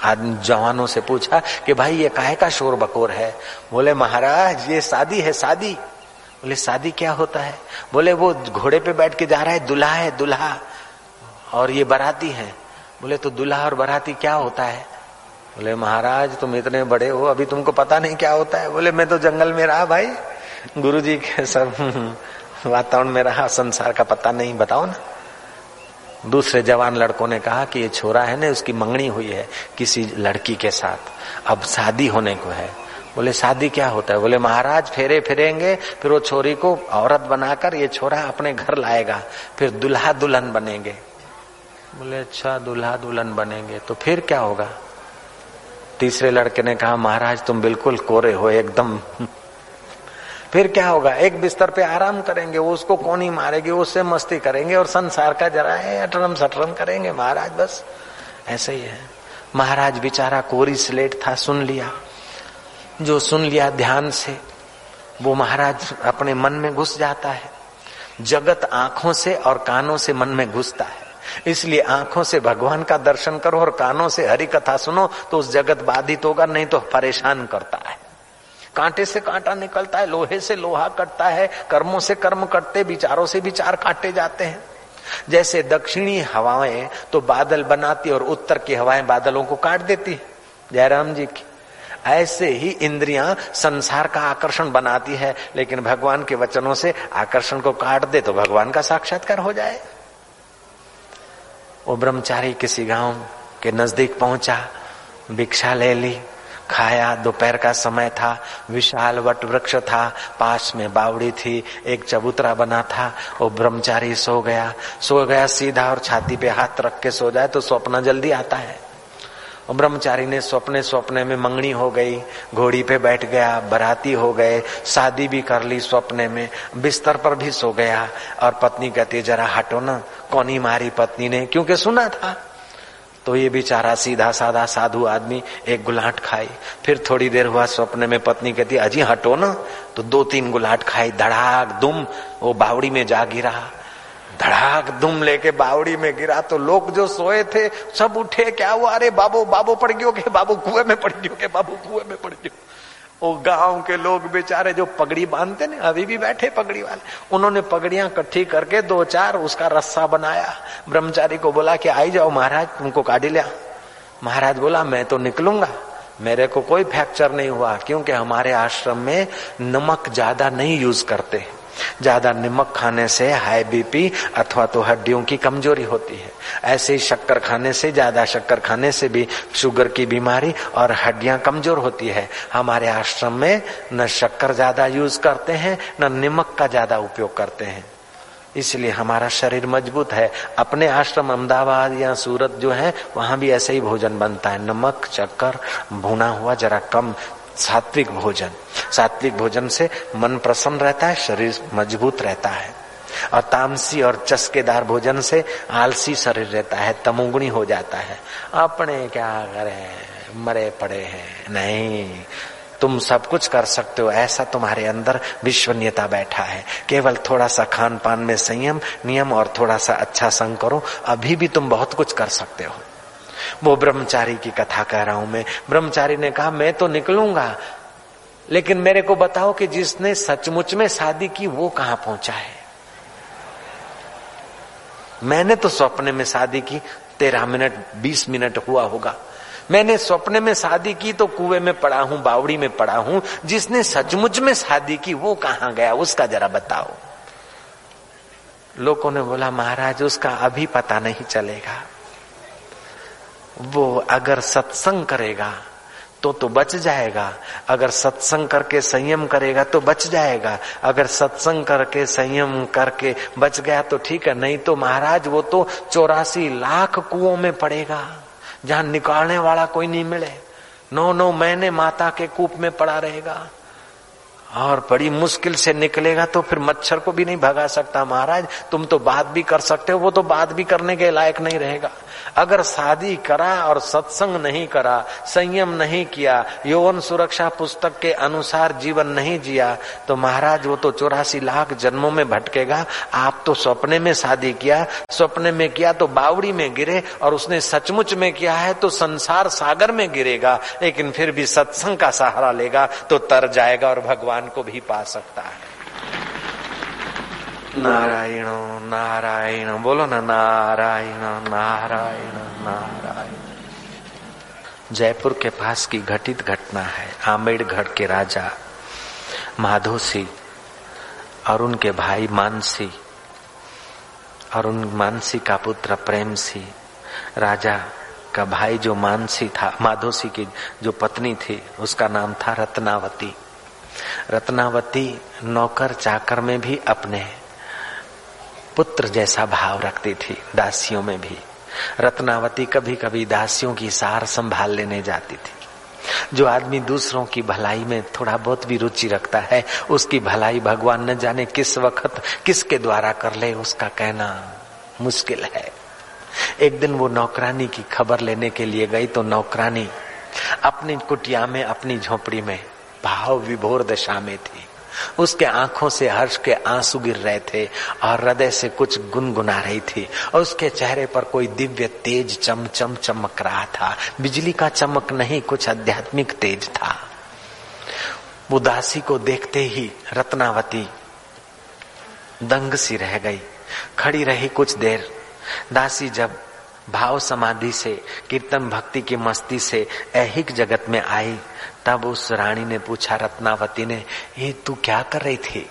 आदमी जवानों से पूछा कि भाई ये काहे का शोर बकोर है? बोले महाराज ये शादी है, शादी। बोले शादी क्या होता है? बोले वो घोड़े पे बैठ के जा रहा है, दुल्हा है दुल्हा, और ये बाराती है। बोले तो दुल्हा और बाराती क्या होता है? बोले महाराज तुम इतने बड़े हो, अभी तुमको पता नहीं क्या होता है? बोले मैं तो जंगल में रहा भाई, गुरुजी के सब वातावरण में रहा, संसार का पता नहीं, बताओ ना। दूसरे जवान लड़कों ने कहा कि ये छोरा है ना, उसकी मंगनी हुई है किसी लड़की के साथ, अब शादी होने को है। बोले शादी क्या होता है? बोले महाराज फेरे फिरेंगे, फिर वो छोरी को औरत बनाकर ये छोरा अपने घर लाएगा, फिर दुल्हा दुल्हन बनेंगे। बोले अच्छा दुल्हा दुल्हन बनेंगे, तो फिर क्या होगा? तीसरे लड़के ने कहा महाराज तुम बिल्कुल कोरे हो एकदम। फिर क्या होगा? एक बिस्तर पे आराम करेंगे, वो उसको कोनी मारेगी, उससे मस्ती करेंगे और संसार का जरा है अटरम सटरम करेंगे महाराज, बस ऐसे ही है। महाराज बेचारा कोरी स्लेट था, सुन लिया। जो सुन लिया ध्यान से वो महाराज अपने मन में घुस जाता है। जगत आंखों से और कानों से मन में घुसता है, इसलिए आंखों से भगवान का दर्शन करो और कानों से हरि कथा सुनो तो उस जगत बाधित होगा, नहीं तो परेशान करता है। कांटे से कांटा निकलता है, लोहे से लोहा कटता है, कर्मों से कर्म कटते, विचारों से विचार काटे जाते हैं। जैसे दक्षिणी हवाएं तो बादल बनाती और उत्तर की हवाएं बादलों को काट देती, जयराम जी की, ऐसे ही इंद्रियां संसार का आकर्षण बनाती है, लेकिन भगवान के वचनों से आकर्षण को काट दे तो भगवान का साक्षात्कार हो जाए। वो ब्रह्मचारी किसी गांव के नजदीक पहुंचा, भिक्षा ले ली, खाया। दोपहर का समय था, विशाल वट वृक्ष था, पास में बावड़ी थी, एक चबूतरा बना था। वो ब्रह्मचारी सो गया सीधा, और छाती पे हाथ रख के सो जाए तो स्वप्न जल्दी आता है। और ब्रह्मचारी ने स्वप्ने में मंगनी हो गई, घोड़ी पे बैठ गया, बराती हो गए, शादी भी कर ली स्वप्ने में, बिस्तर पर भी सो गया। और पत्नी कहती जरा हटो ना, कौनी मारी पत्नी ने, क्योंकि सुना था। तो ये बेचारा सीधा साधा साधु आदमी एक गुलाट खाई, फिर थोड़ी देर हुआ स्वप्ने में पत्नी कहती अजी हटो ना, तो 2-3 गुलाट खाई, धड़ाक दुम वो बावड़ी में जा गिरा। धड़ाक दुम लेके बावड़ी में गिरा तो लोग जो सोए थे सब उठे, क्या हुआ? अरे बाबू बाबू पड़ गयो के, बाबू कुएं में पड़ गयो के, बाबू कुएं में पड़ गयो। वो गांव के लोग बेचारे जो पगड़ी बांधते ने, अभी भी बैठे पगड़ी वाले, उन्होंने पगड़ियां इकट्ठी करके 2-4 उसका रस्सा बनाया। ब्रह्मचारी को बोला कि आई जाओ महाराज, तुमको काढ़ी लिया। महाराज बोला मैं तो निकलूंगा, मेरे को कोई फ्रैक्चर नहीं हुआ, क्योंकि हमारे आश्रम में नमक ज्यादा नहीं यूज करते। ज्यादा नमक खाने से हाई बीपी अथवा तो हड्डियों की कमजोरी होती है। ऐसे ही शक्कर खाने से, ज्यादा शक्कर खाने से भी शुगर की बीमारी और हड्डियां कमजोर होती है। हमारे आश्रम में न शक्कर ज्यादा यूज करते हैं, न नमक का ज्यादा उपयोग करते हैं, इसलिए हमारा शरीर मजबूत है। अपने आश्रम अहमदाबाद या सूरत जो है वहां भी ऐसे ही भोजन बनता है, नमक शक्कर भुना हुआ जरा कम, सात्विक भोजन। सात्विक भोजन से मन प्रसन्न रहता है, शरीर मजबूत रहता है। और तामसी और चस्केदार भोजन से आलसी शरीर रहता है, तमोगुणी हो जाता है। अपने क्या करें, मरे पड़े हैं। नहीं, तुम सब कुछ कर सकते हो, ऐसा तुम्हारे अंदर विश्वनीयता बैठा है। केवल थोड़ा सा खान पान में संयम नियम और थोड़ा सा अच्छा संग करो, अभी भी तुम बहुत कुछ कर सकते हो। वो ब्रह्मचारी की कथा कह रहा हूं मैं। ब्रह्मचारी ने कहा मैं तो निकलूंगा, लेकिन मेरे को बताओ कि जिसने सचमुच में शादी की वो कहां पहुंचा है। मैंने तो सपने में शादी की, 13 मिनट 20 मिनट हुआ होगा। मैंने सपने में शादी की तो कुएं में पड़ा हूं, बावड़ी में पड़ा हूं। जिसने सचमुच में शादी की वो कहां गया, उसका जरा बताओ। लोगों ने बोला महाराज उसका अभी पता नहीं चलेगा, वो अगर सत्संग करेगा तो बच जाएगा, अगर सत्संग करके संयम करेगा तो बच जाएगा, अगर सत्संग करके संयम करके बच गया तो ठीक है, नहीं तो महाराज वो तो 84 लाख कुओं में पड़ेगा जहां निकालने वाला कोई नहीं मिले। 9 महीने माता के कूप में पड़ा रहेगा और बड़ी मुश्किल से निकलेगा तो फिर मच्छर को भी नहीं भगा सकता। महाराज तुम तो बात भी कर सकते हो, वो तो बात भी करने के लायक नहीं रहेगा। अगर शादी करा और सत्संग नहीं करा, संयम नहीं किया, यौवन सुरक्षा पुस्तक के अनुसार जीवन नहीं जिया, तो महाराज वो तो 84 लाख जन्मों में भटकेगा। आप तो सपने में शादी किया, सपने में किया तो बावड़ी में गिरे, और उसने सचमुच में किया है तो संसार सागर में गिरेगा, लेकिन फिर भी सत्संग का सहारा लेगा तो तर जाएगा और भगवान को भी पा सकता है। नारायण नारायण बोलो ना, नारायण नारायण नारायण। जयपुर के पास की घटित घटना है। आमेरगढ़ के राजा माधो सिंह और उनके भाई मानसी और उन मानसी का पुत्र प्रेम सिंह। राजा का भाई जो मानसी था, माधो सिंह की जो पत्नी थी उसका नाम था रत्नावती। रत्नावती नौकर चाकर में भी अपने पुत्र जैसा भाव रखती थी, दासियों में भी। रत्नावती कभी कभी दासियों की सार संभाल लेने जाती थी। जो आदमी दूसरों की भलाई में थोड़ा बहुत भी रुचि रखता है, उसकी भलाई भगवान न जाने किस वक्त किसके द्वारा कर ले, उसका कहना मुश्किल है। एक दिन वो नौकरानी की खबर लेने के लिए गई तो नौकरानी अपनी कुटिया में, अपनी झोपड़ी में भाव विभोर दशा में थी। उसके आंखों से हर्ष के आंसू गिर रहे थे और हृदय से कुछ गुनगुना रही थी, और उसके चेहरे पर कोई दिव्य तेज चमचम चमक रहा था। बिजली का चमक नहीं, कुछ आध्यात्मिक तेज था। उदासी को देखते ही रत्नावती दंग सी रह गई, खड़ी रही कुछ देर। दासी जब भाव समाधि से, कीर्तन भक्ति की मस्ती से ऐहिक जगत में आई, तब उस रानी ने पूछा रत्नावती ने, ये तू क्या कर रही थी?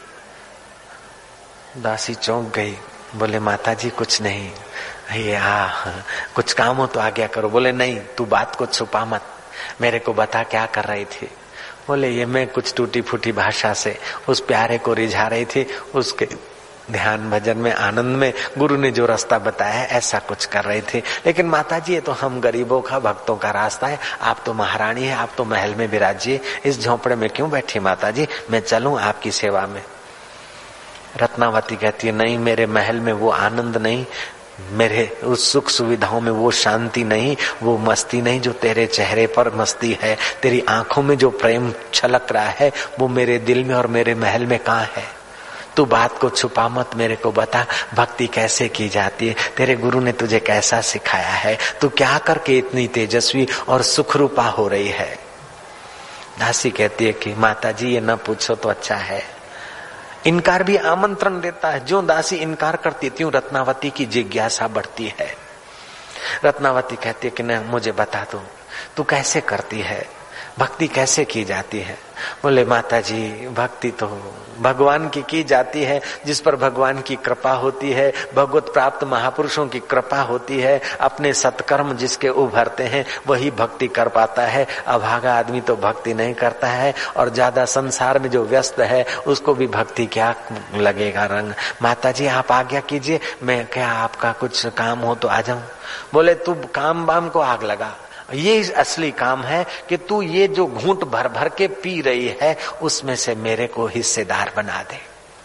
दासी चौंक गई, बोले माता जी कुछ नहीं, ये कुछ काम हो तो आज्ञा करो। बोले नहीं, तू बात को छुपा मत, मेरे को बता क्या कर रही थी। बोले ये मैं कुछ टूटी फूटी भाषा से उस प्यारे को रिझा रही थी, उसके ध्यान भजन में आनंद में गुरु ने जो रास्ता बताया है ऐसा कुछ कर रहे थे। लेकिन माताजी ये तो हम गरीबों का, भक्तों का रास्ता है, आप तो महारानी है, आप तो महल में विराजिए, इस झोंपड़े में क्यों बैठी माताजी, मैं चलूं आपकी सेवा में। रत्नावती कहती है नहीं, मेरे महल में वो आनंद नहीं, मेरे उस सुख सुविधाओं में वो शांति नहीं, वो मस्ती नहीं जो तेरे चेहरे पर मस्ती है, तेरी आंखों में जो प्रेम छलक रहा है वो मेरे दिल में और मेरे महल में कहाँ है। तू बात को छुपा मत, मेरे को बता भक्ति कैसे की जाती है, तेरे गुरु ने तुझे कैसा सिखाया है, तू क्या करके इतनी तेजस्वी और सुखरूपा हो रही है। दासी कहती है कि माताजी ये न पूछो तो अच्छा है। इनकार भी आमंत्रण देता है, जो दासी इनकार करती त्यों रत्नावती की जिज्ञासा बढ़ती है। रत्नावती कहती है कि न मुझे बता दो, तू कैसे करती है, भक्ति कैसे की जाती है। बोले माताजी भक्ति तो भगवान की जाती है, जिस पर भगवान की कृपा होती है, भगवत प्राप्त महापुरुषों की कृपा होती है, अपने सत्कर्म जिसके उभरते हैं वही भक्ति कर पाता है। अभागा आदमी तो भक्ति नहीं करता है, और ज्यादा संसार में जो व्यस्त है उसको भी भक्ति क्या लगेगा रंग। माताजी आप आज्ञा कीजिए, मैं क्या आपका कुछ काम हो तो आ जाऊं। बोले तू काम बाम को आग लगा, ये असली काम है कि तू ये जो घूंट भर भर के पी रही है उसमें से मेरे को हिस्सेदार बना दे।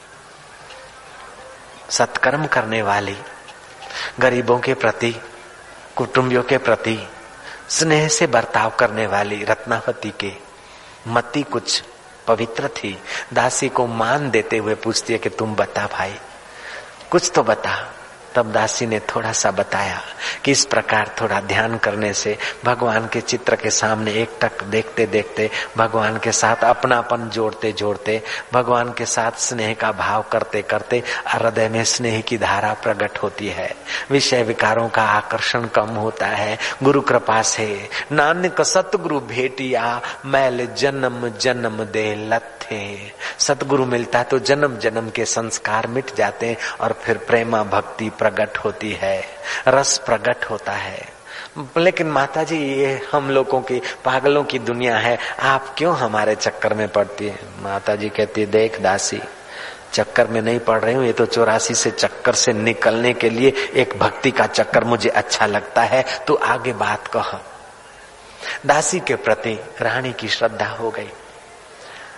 सत्कर्म करने वाली, गरीबों के प्रति, कुटुंबियों के प्रति स्नेह से बर्ताव करने वाली रत्नावती के मति कुछ पवित्र थी। दासी को मान देते हुए पूछती है कि तुम बता भाई, कुछ तो बता। तब दासी ने थोड़ा सा बताया कि इस प्रकार थोड़ा ध्यान करने से, भगवान के चित्र के सामने एकटक देखते देखते, भगवान के साथ अपनापन जोड़ते जोड़ते, भगवान के साथ स्नेह का भाव करते करते हृदय में स्नेह की धारा प्रकट होती है। विषय विकारों का आकर्षण कम होता है। गुरु कृपा से नानक सतगुरु भेटिया, मैल जन्म जन्म दे लथे। सतगुरु मिलता तो जन्म जन्म के संस्कार मिट जाते हैं और फिर प्रेमा भक्ति प्रकट होती है, रस प्रकट होता है। लेकिन माताजी ये हम लोगों की, पागलों की दुनिया है, आप क्यों हमारे चक्कर में पड़ती है। माताजी कहती है देख दासी, चक्कर में नहीं पड़ रही हूँ, ये तो 84 से चक्कर से निकलने के लिए एक भक्ति का चक्कर मुझे अच्छा लगता है, तो आगे बात कह। दासी के प्रति रानी की श्रद्धा हो गई।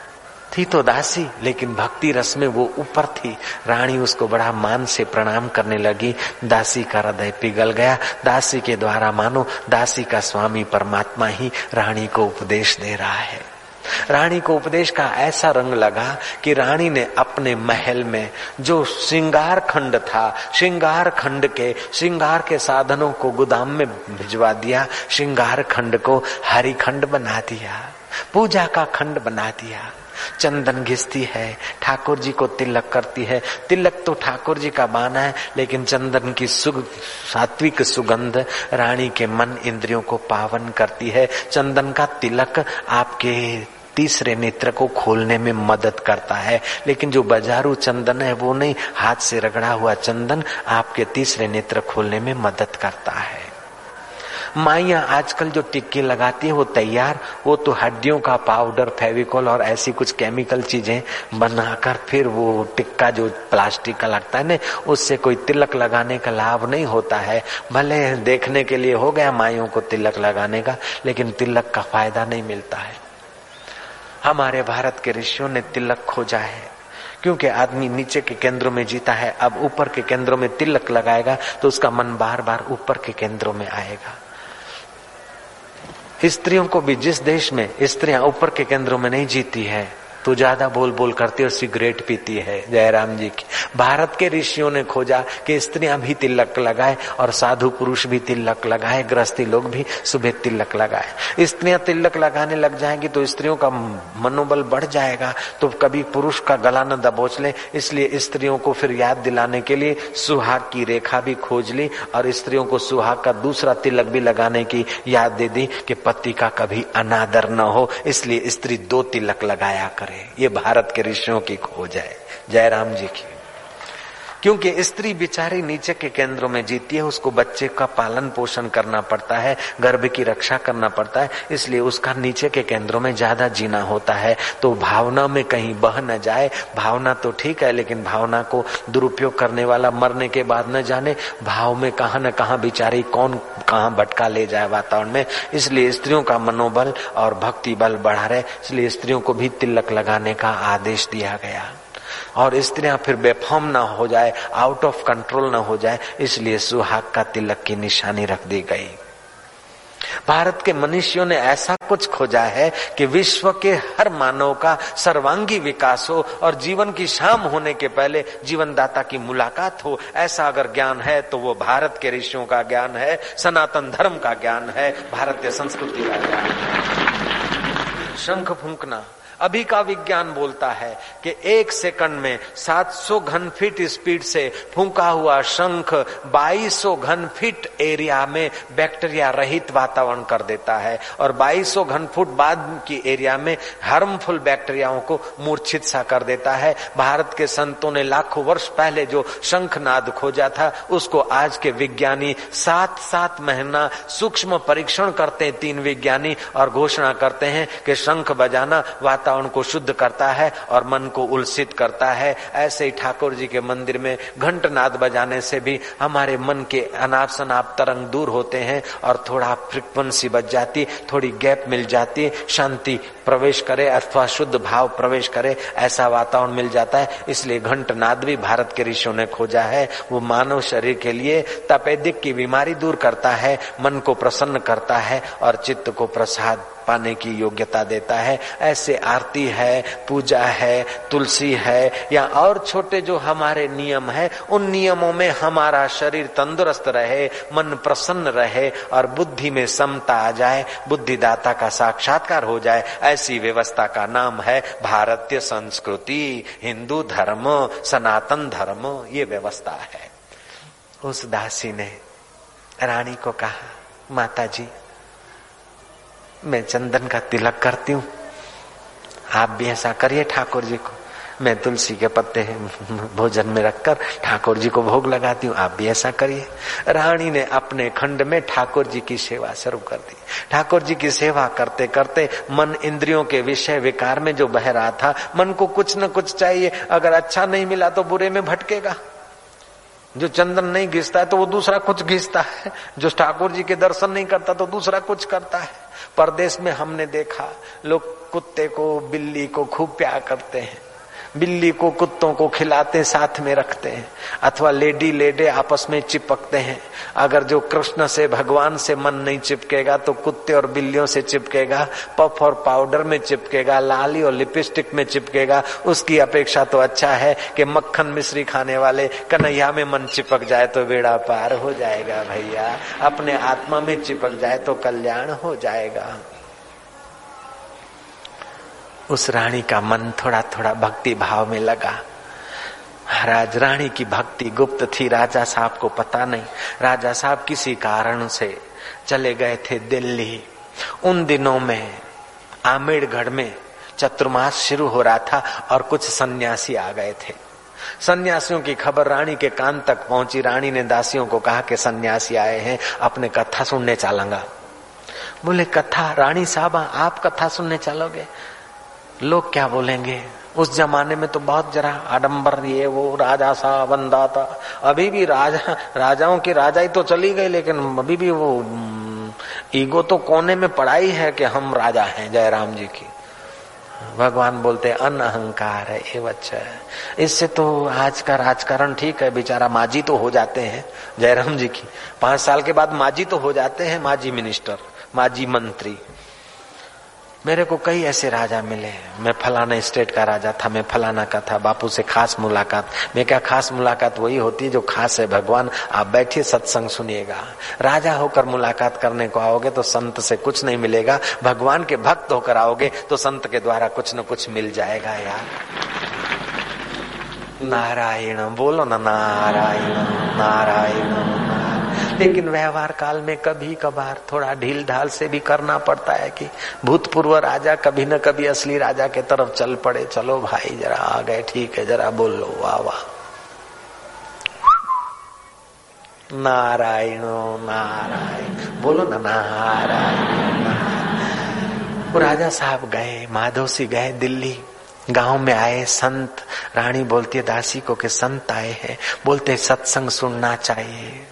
थी तो दासी, लेकिन भक्ति रस में वो ऊपर थी। रानी उसको बड़ा मान से प्रणाम करने लगी। दासी का हृदय पिघल गया। दासी के द्वारा मानो दासी का स्वामी परमात्मा ही रानी को उपदेश दे रहा है। रानी को उपदेश का ऐसा रंग लगा कि रानी ने अपने महल में जो श्रृंगार खंड था, श्रृंगार खंड के श्रृंगार के साधनों को गोदाम में भिजवा दिया। श्रृंगार खंड को हरि खंड बना दिया, पूजा का खंड बना दिया। चंदन घिसती है, ठाकुर जी को तिलक करती है। तिलक तो ठाकुर जी का बाना है, लेकिन चंदन की सात्विक सुगंध रानी के मन इंद्रियों को पावन करती है। चंदन का तिलक आपके तीसरे नेत्र को खोलने में मदद करता है, लेकिन जो बाजारू चंदन है वो नहीं, हाथ से रगड़ा हुआ चंदन आपके तीसरे नेत्र खोलने में मदद करता है। माइयां आजकल जो टिक्के लगाती है वो तैयार, वो तो हड्डियों का पाउडर, फेविकोल और ऐसी कुछ केमिकल चीजें बनाकर फिर वो टिक्का जो प्लास्टिक का लगता है ना, उससे कोई तिलक लगाने का लाभ नहीं होता है। भले देखने के लिए हो गया माइयों को तिलक लगाने का, लेकिन तिलक का फायदा नहीं मिलता है। हमारे भारत के ऋषियों ने तिलक खोजा है, क्योंकि आदमी नीचे के केंद्रों में जीता है। अब ऊपर के केंद्रों में तिलक लगाएगा तो उसका मन बार बार ऊपर के केंद्रों में आएगा। स्त्रियों को भी जिस देश में स्त्रियां ऊपर के केंद्रों में नहीं जीती है तो ज्यादा बोल बोल करती और सिगरेट पीती है। जयराम जी की भारत के ऋषियों ने खोजा कि स्त्रियां भी तिलक लगाए और साधु पुरुष भी तिलक लगाए, गृहस्थी लोग भी सुबह तिलक लगाए। स्त्रियां तिलक लगाने लग जाएंगी तो स्त्रियों का मनोबल बढ़ जाएगा, तो कभी पुरुष का गला न दबोच ले। इसलिए स्त्रियों को फिर याद दिलाने के लिए सुहाग की रेखा भी खोज ली और स्त्रियों को सुहाग का दूसरा तिलक भी लगाने की याद दे दी कि पति का कभी अनादर न हो, इसलिए स्त्री 2 तिलक लगाया कर। ये भारत के ऋषियों की खोज है, जयराम जी की। क्योंकि स्त्री बिचारी नीचे के केंद्रों में जीती है, उसको बच्चे का पालन पोषण करना पड़ता है, गर्भ की रक्षा करना पड़ता है, इसलिए उसका नीचे के केंद्रों में ज्यादा जीना होता है। तो भावना में कहीं बह न जाए। भावना तो ठीक है, लेकिन भावना को दुरुपयोग करने वाला मरने के बाद न जाने भाव में कहां न कहां बिचारी कौन कहां भटका ले जाए वातावरण में। इसलिए स्त्रियों का मनोबल और भक्ति बल बढ़ा रहे, इसलिए स्त्रियों को भी तिलक लगाने का आदेश दिया गया। और स्त्रियां फिर बेफाम ना हो जाए, आउट ऑफ कंट्रोल ना हो जाए, इसलिए सुहाग का तिलक की निशानी रख दी गई। भारत के मनुष्यों ने ऐसा कुछ खोजा है कि विश्व के हर मानव का सर्वांगी विकास हो और जीवन की शाम होने के पहले जीवनदाता की मुलाकात हो। ऐसा अगर ज्ञान है तो वो भारत के ऋषियों का ज्ञान है, सनातन धर्म का ज्ञान है, भारतीय संस्कृति का ज्ञान है। शंख फूंकना, अभी का विज्ञान बोलता है कि 1 सेकंड में 700 घन फीट स्पीड से फूंका हुआ शंख 2200 घन फीट एरिया में बैक्टीरिया रहित वातावरण कर देता है और 2200 घन फुट बाद की एरिया में हार्मफुल बैक्टीरियाओं को मूर्छित सा कर देता है। भारत के संतों ने लाखों वर्ष पहले जो शंखनाद खोजा था, उसको आज के विज्ञानी 7 महीना सूक्ष्म परीक्षण करते हैं 3 विज्ञानी, और घोषणा करते हैं कि शंख बजाना वातावरण को शुद्ध करता है और मन को उल्सित करता है। ऐसे ही ठाकुर जी के मंदिर में घंटनाद बजाने से भी हमारे मन के अनाप शनाप तरंग दूर होते हैं और थोड़ा फ्रीक्वेंसी बच जाती, थोड़ी गैप मिल जाती, शांति प्रवेश करे अथवा शुद्ध भाव प्रवेश करे, ऐसा वातावरण मिल जाता है। इसलिए घंटनाद भी भारत के ऋषियों ने खोजा है। वो मानव शरीर के लिए तपेदिक की बीमारी दूर करता है, मन को प्रसन्न करता है और चित्त को प्रसाद पाने की योग्यता देता है। ऐसे आरती है, पूजा है, तुलसी है या और छोटे जो हमारे नियम है, उन नियमों में हमारा शरीर तंदुरुस्त रहे, मन प्रसन्न रहे और बुद्धि में समता आ जाए, बुद्धिदाता का साक्षात्कार हो जाए, ऐसी व्यवस्था का नाम है भारतीय संस्कृति, हिंदू धर्म, सनातन धर्म। ये व्यवस्था है। उस दासी ने रानी को कहा, माता जी मैं चंदन का तिलक करती हूँ, आप भी ऐसा करिए ठाकुर जी को। मैं तुलसी के पत्ते भोजन में रखकर ठाकुर जी को भोग लगाती हूँ, आप भी ऐसा करिए। रानी ने अपने खंड में ठाकुर जी की सेवा शुरू कर दी। ठाकुर जी की सेवा करते करते मन इंद्रियों के विषय विकार में जो बह रहा था, मन को कुछ न कुछ चाहिए, अगर अच्छा नहीं मिला तो बुरे में भटकेगा। जो चंदन नहीं घिसता है तो वो दूसरा कुछ घिसता है, जो ठाकुर जी के दर्शन नहीं करता तो दूसरा कुछ करता है। परदेश में हमने देखा लोग कुत्ते को बिल्ली को खूब प्यार करते हैं, बिल्ली को कुत्तों को खिलाते साथ में रखते हैं, अथवा लेडी लेडे आपस में चिपकते हैं। अगर जो कृष्ण से भगवान से मन नहीं चिपकेगा तो कुत्ते और बिल्लियों से चिपकेगा, पफ और पाउडर में चिपकेगा, लाली और लिपस्टिक में चिपकेगा। उसकी अपेक्षा तो अच्छा है कि मक्खन मिश्री खाने वाले कन्हैया में मन चिपक जाए तो बेड़ा पार हो जाएगा भैया, अपने आत्मा में चिपक जाए तो कल्याण हो जाएगा। उस रानी का मन थोड़ा थोड़ा भक्ति भाव में लगा। महाराज रानी की भक्ति गुप्त थी, राजा साहब को पता नहीं। राजा साहब किसी कारण से चले गए थे दिल्ली। उन दिनों में आमेरगढ़ में चतुर्मास शुरू हो रहा था और कुछ सन्यासी आ गए थे। सन्यासियों की खबर रानी के कान तक पहुंची। रानी ने दासियों को कहा कि सन्यासी आए हैं, अपने कथा सुनने चलेंगा। बोले कथा? रानी साहब आप कथा सुनने चलोगे? लोग क्या बोलेंगे? उस जमाने में तो बहुत जरा आडंबर, ये वो राजा सा बंदा था। अभी भी राजाओं की राजाई तो चली गई, लेकिन अभी भी वो ईगो तो कोने में पड़ा ही है कि हम राजा हैं जयराम जी की। भगवान बोलते अनअहंकार है ये बच्चा है। इससे तो आज का राजकारण ठीक है, बेचारा माजी तो हो जाते हैं जयराम जी की। 5 साल के बाद माजी तो हो जाते हैं, माजी मिनिस्टर, माजी मंत्री। मेरे को कई ऐसे राजा मिले। मैं फलाना स्टेट का राजा था, मैं फलाना का था, बापू से खास मुलाकात। मैं क्या, खास मुलाकात वही होती है जो खास है। भगवान आप बैठिए सत्संग सुनिएगा। राजा होकर मुलाकात करने को आओगे तो संत से कुछ नहीं मिलेगा, भगवान के भक्त होकर आओगे तो संत के द्वारा कुछ न कुछ मिल जाएगा। यार नारायण बोलो ना, नारायण नारायण। लेकिन व्यवहार काल में कभी कभार थोड़ा ढील ढाल से भी करना पड़ता है कि भूतपूर्व राजा कभी न कभी असली राजा के तरफ चल पड़े। चलो भाई जरा आ गए, ठीक है, जरा बोल लो, वाह वाह। नारायण नारायण बोलो ना, नारायण नारायण। वो राजा साहब गए, माधव सिंह गए दिल्ली। गांव में आए संत। रानी बोलती है दासी को कि संत आए हैं। बोलते सत्संग सुनना चाहिए।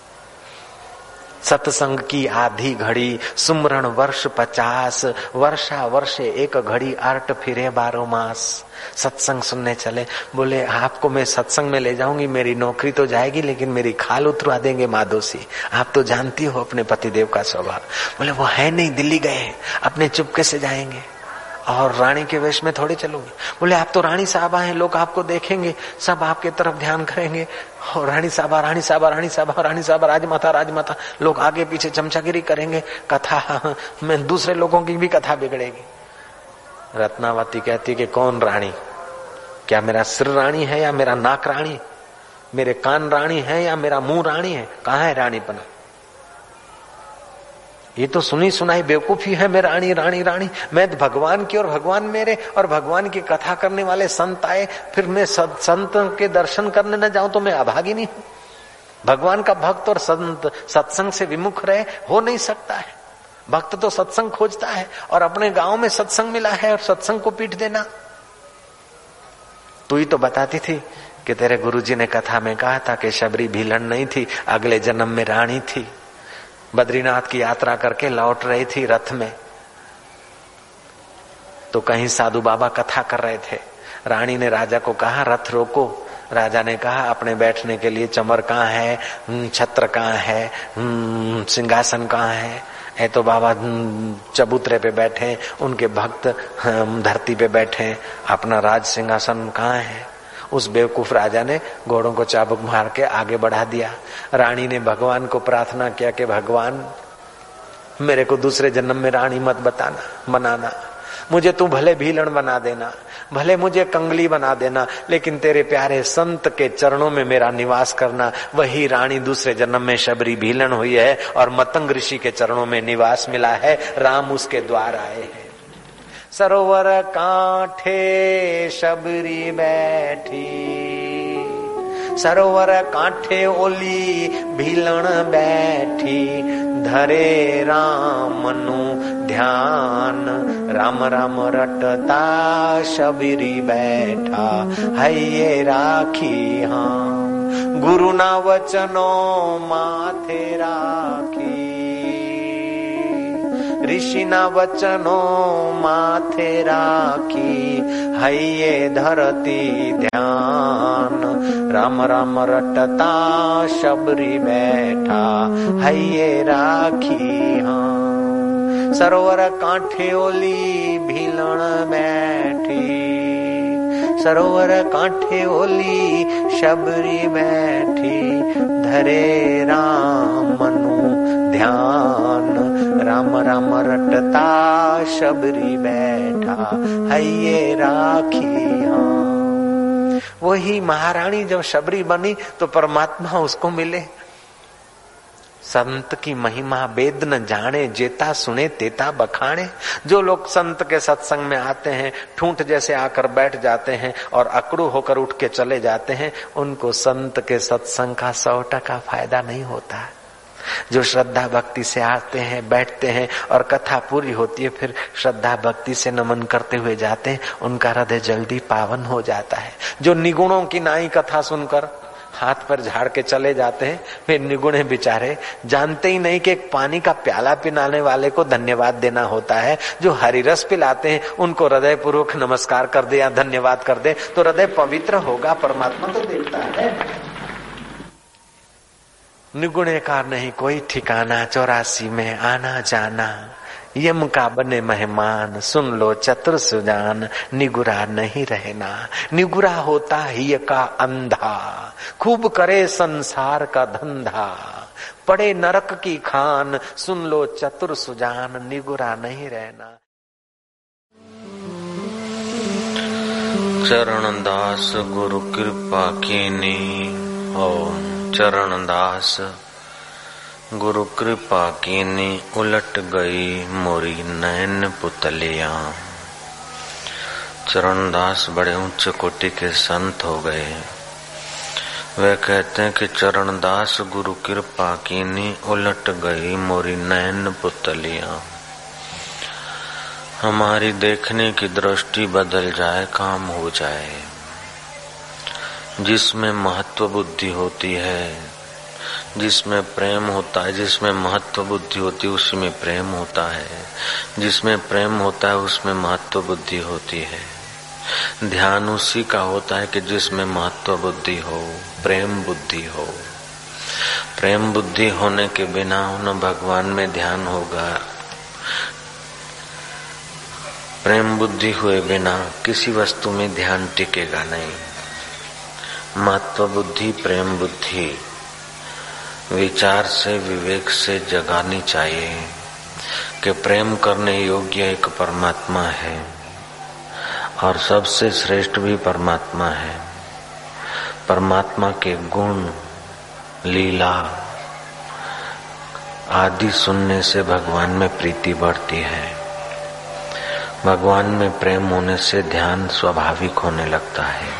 सत्संग की आधी घड़ी सुमरण वर्ष 50, वर्षा वर्षे एक घड़ी अर्ट फिरे 12 मास। सत्संग सुनने चले। बोले आपको मैं सत्संग में ले जाऊंगी, मेरी नौकरी तो जाएगी लेकिन मेरी खाल उतरवा देंगे माधो सी। आप तो जानती हो अपने पतिदेव का स्वभाव। बोले वो है नहीं, दिल्ली गए, अपने चुपके से जाएंगे और रानी के वेश में थोड़े चलोगे। बोले आप तो रानी साहबा हैं, लोग आपको देखेंगे, सब आपके तरफ ध्यान करेंगे। और रानी साहबा रानी साहबा रानी साहबा रानी साहबा राजमाता राजमाता, लोग आगे पीछे चमचागिरी करेंगे, कथा में दूसरे लोगों की भी कथा बिगड़ेगी। रत्नावती कहती कि कौन रानी? क्या मेरा सिर रानी है या मेरा नाक रानी? मेरे कान रानी है या मेरा मुंह रानी है? कहाँ है रानीपना? ये तो सुनी सुनाई बेवकूफी है। मैं रानी रानी रानी, मैं भगवान की और भगवान मेरे, और भगवान की कथा करने वाले संत आए, फिर मैं संत के दर्शन करने न जाऊं तो मैं अभागी नहीं हूं। भगवान का भक्त और संत सत्संग से विमुख रहे, हो नहीं सकता है। भक्त तो सत्संग खोजता है, और अपने गांव में सत्संग मिला है और सत्संग को पीट देना। तू ही तो बताती थी कि तेरे गुरुजी ने कथा में कहा था कि शबरी भीलन नहीं थी, अगले जन्म में रानी थी। बद्रीनाथ की यात्रा करके लौट रही थी रथ में, तो कहीं साधु बाबा कथा कर रहे थे। रानी ने राजा को कहा रथ रोको। राजा ने कहा अपने बैठने के लिए चमर कहाँ है, छत्र कहाँ है, सिंहासन कहाँ है तो बाबा चबूतरे पे बैठे, उनके भक्त धरती पे बैठे, अपना राज सिंहासन कहाँ है। उस बेवकूफ राजा ने घोड़ों को चाबुक मार के आगे बढ़ा दिया। रानी ने भगवान को प्रार्थना किया कि भगवान मेरे को दूसरे जन्म में रानी मत बनाना, मुझे तू भले भीलन बना देना, भले मुझे कंगली बना देना, लेकिन तेरे प्यारे संत के चरणों में मेरा निवास करना। वही रानी दूसरे जन्म में शबरी भीलन हुई है और मतंग ऋषि के चरणों में निवास मिला है। राम उसके द्वार आए हैं। सरोवर कांठे शबरी बैठी, सरोवर कांठे ओली भीलन बैठी, धरे राम नु ध्यान, राम राम रटता शबरी बैठा, है ये राखी हाँ। गुरुना वचनो माथे राखी, ऋषिना वचनो माथे राखी, हइये धरती ध्यान, राम राम रटता शबरी बैठा, हइये राखी हाँ। सरोवर कांठे ओली भीलण बैठी, सरोवर कांठे ओली शबरी बैठी, धरे राम मनु ध्यान, राम राम रटता शबरी बैठा, हइये राखी हाँ। वही महारानी जब शबरी बनी तो परमात्मा उसको मिले। संत की महिमा वेद न जाने, जेता सुने तेता बखाने। जो लोग संत के सत्संग में आते हैं, ठूंठ जैसे आकर बैठ जाते हैं और अकड़ू होकर उठ के चले जाते हैं, उनको संत के सत्संग का 100% फायदा नहीं होता। जो श्रद्धा भक्ति से आते हैं, बैठते हैं और कथा पूरी होती है, फिर श्रद्धा भक्ति से नमन करते हुए जाते हैं, उनका हृदय जल्दी पावन हो जाता है। जो निगुणों की नाई कथा सुनकर हाथ पर झाड़ के चले जाते हैं, वे निगुणे बेचारे जानते ही नहीं कि एक पानी का प्याला पिलाने वाले को धन्यवाद देना होता है। जो हरि रस पिलाते हैं उनको हृदय पूर्वक नमस्कार कर दे या धन्यवाद कर दे तो हृदय पवित्र होगा, परमात्मा तो देखता है। निगुणे का नहीं कोई ठिकाना, 84 में आना जाना, यम का बने मेहमान, सुन लो चतुर सुजान, निगुरा नहीं रहना। निगुरा होता ही का अंधा, खूब करे संसार का धंधा, पड़े नरक की खान, सुन लो चतुर सुजान, निगुरा नहीं रहना। चरण दास गुरु कृपा कीनी, ओम चरण दास गुरु कृपा कीनी, उलट गई मोरी नैन पुतलियां। चरणदास बड़े उच्च कोटि के संत हो गए। वे कहते हैं कि चरणदास गुरु कृपा कीनी, उलट गई मोरी नैन पुतलियां। हमारी देखने की दृष्टि बदल जाए, काम हो जाए। जिसमें महत्व बुद्धि होती है, जिसमें प्रेम होता है, जिसमें महत्व बुद्धि होती है उसी में प्रेम होता है। जिसमें प्रेम होता है उसमें महत्व बुद्धि होती है। ध्यान उसी का होता है कि जिसमें महत्व बुद्धि हो, प्रेम बुद्धि हो। प्रेम बुद्धि होने के बिना न भगवान में ध्यान होगा, प्रेम बुद्धि हुए बिना किसी वस्तु में ध्यान टिकेगा नहीं। महत्व बुद्धि, प्रेम बुद्धि विचार से, विवेक से जगानी चाहिए कि प्रेम करने योग्य एक परमात्मा है और सबसे श्रेष्ठ भी परमात्मा है। परमात्मा के गुण, लीला आदि सुनने से भगवान में प्रीति बढ़ती है। भगवान में प्रेम होने से ध्यान स्वाभाविक होने लगता है।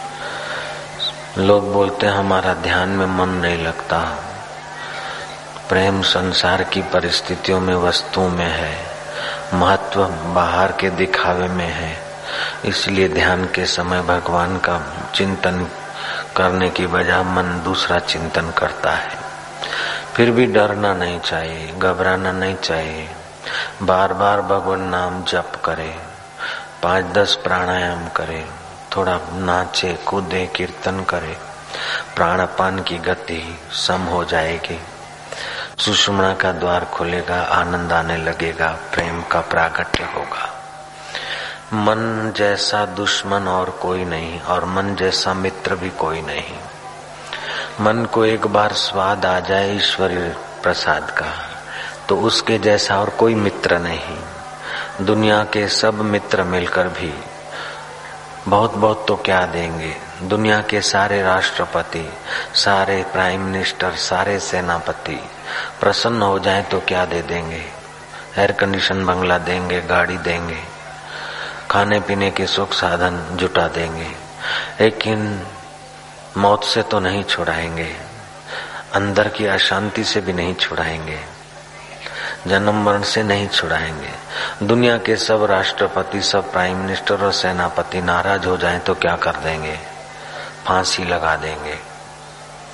लोग बोलते हैं हमारा ध्यान में मन नहीं लगता। प्रेम संसार की परिस्थितियों में, वस्तुओं में है, महत्व बाहर के दिखावे में है। इसलिए ध्यान के समय भगवान का चिंतन करने की बजाय मन दूसरा चिंतन करता है। फिर भी डरना नहीं चाहिए, घबराना नहीं चाहिए। बार बार भगवान नाम जप करे, 5-10 प्राणायाम करे, थोड़ा नाचे कूदे, कीर्तन करे, प्राणापान की गति सम हो जाएगी। सुषुम्ना का द्वार खुलेगा, आनंद आने लगेगा, प्रेम का प्रागट्य होगा। मन जैसा दुश्मन और कोई नहीं और मन जैसा मित्र भी कोई नहीं। मन को एक बार स्वाद आ जाए ईश्वरीय प्रसाद का तो उसके जैसा और कोई मित्र नहीं। दुनिया के सब मित्र मिलकर भी बहुत बहुत तो क्या देंगे। दुनिया के सारे राष्ट्रपति, सारे प्राइम मिनिस्टर, सारे सेनापति प्रसन्न हो जाएं तो क्या दे देंगे। एयर कंडीशन बंगला देंगे, गाड़ी देंगे, खाने पीने के सुख साधन जुटा देंगे, लेकिन मौत से तो नहीं छुड़ाएंगे, अंदर की अशांति से भी नहीं छुड़ाएंगे, जन्म मरण से नहीं छुड़ाएंगे। दुनिया के सब राष्ट्रपति, सब प्राइम मिनिस्टर और सेनापति नाराज हो जाएं तो क्या कर देंगे, फांसी लगा देंगे।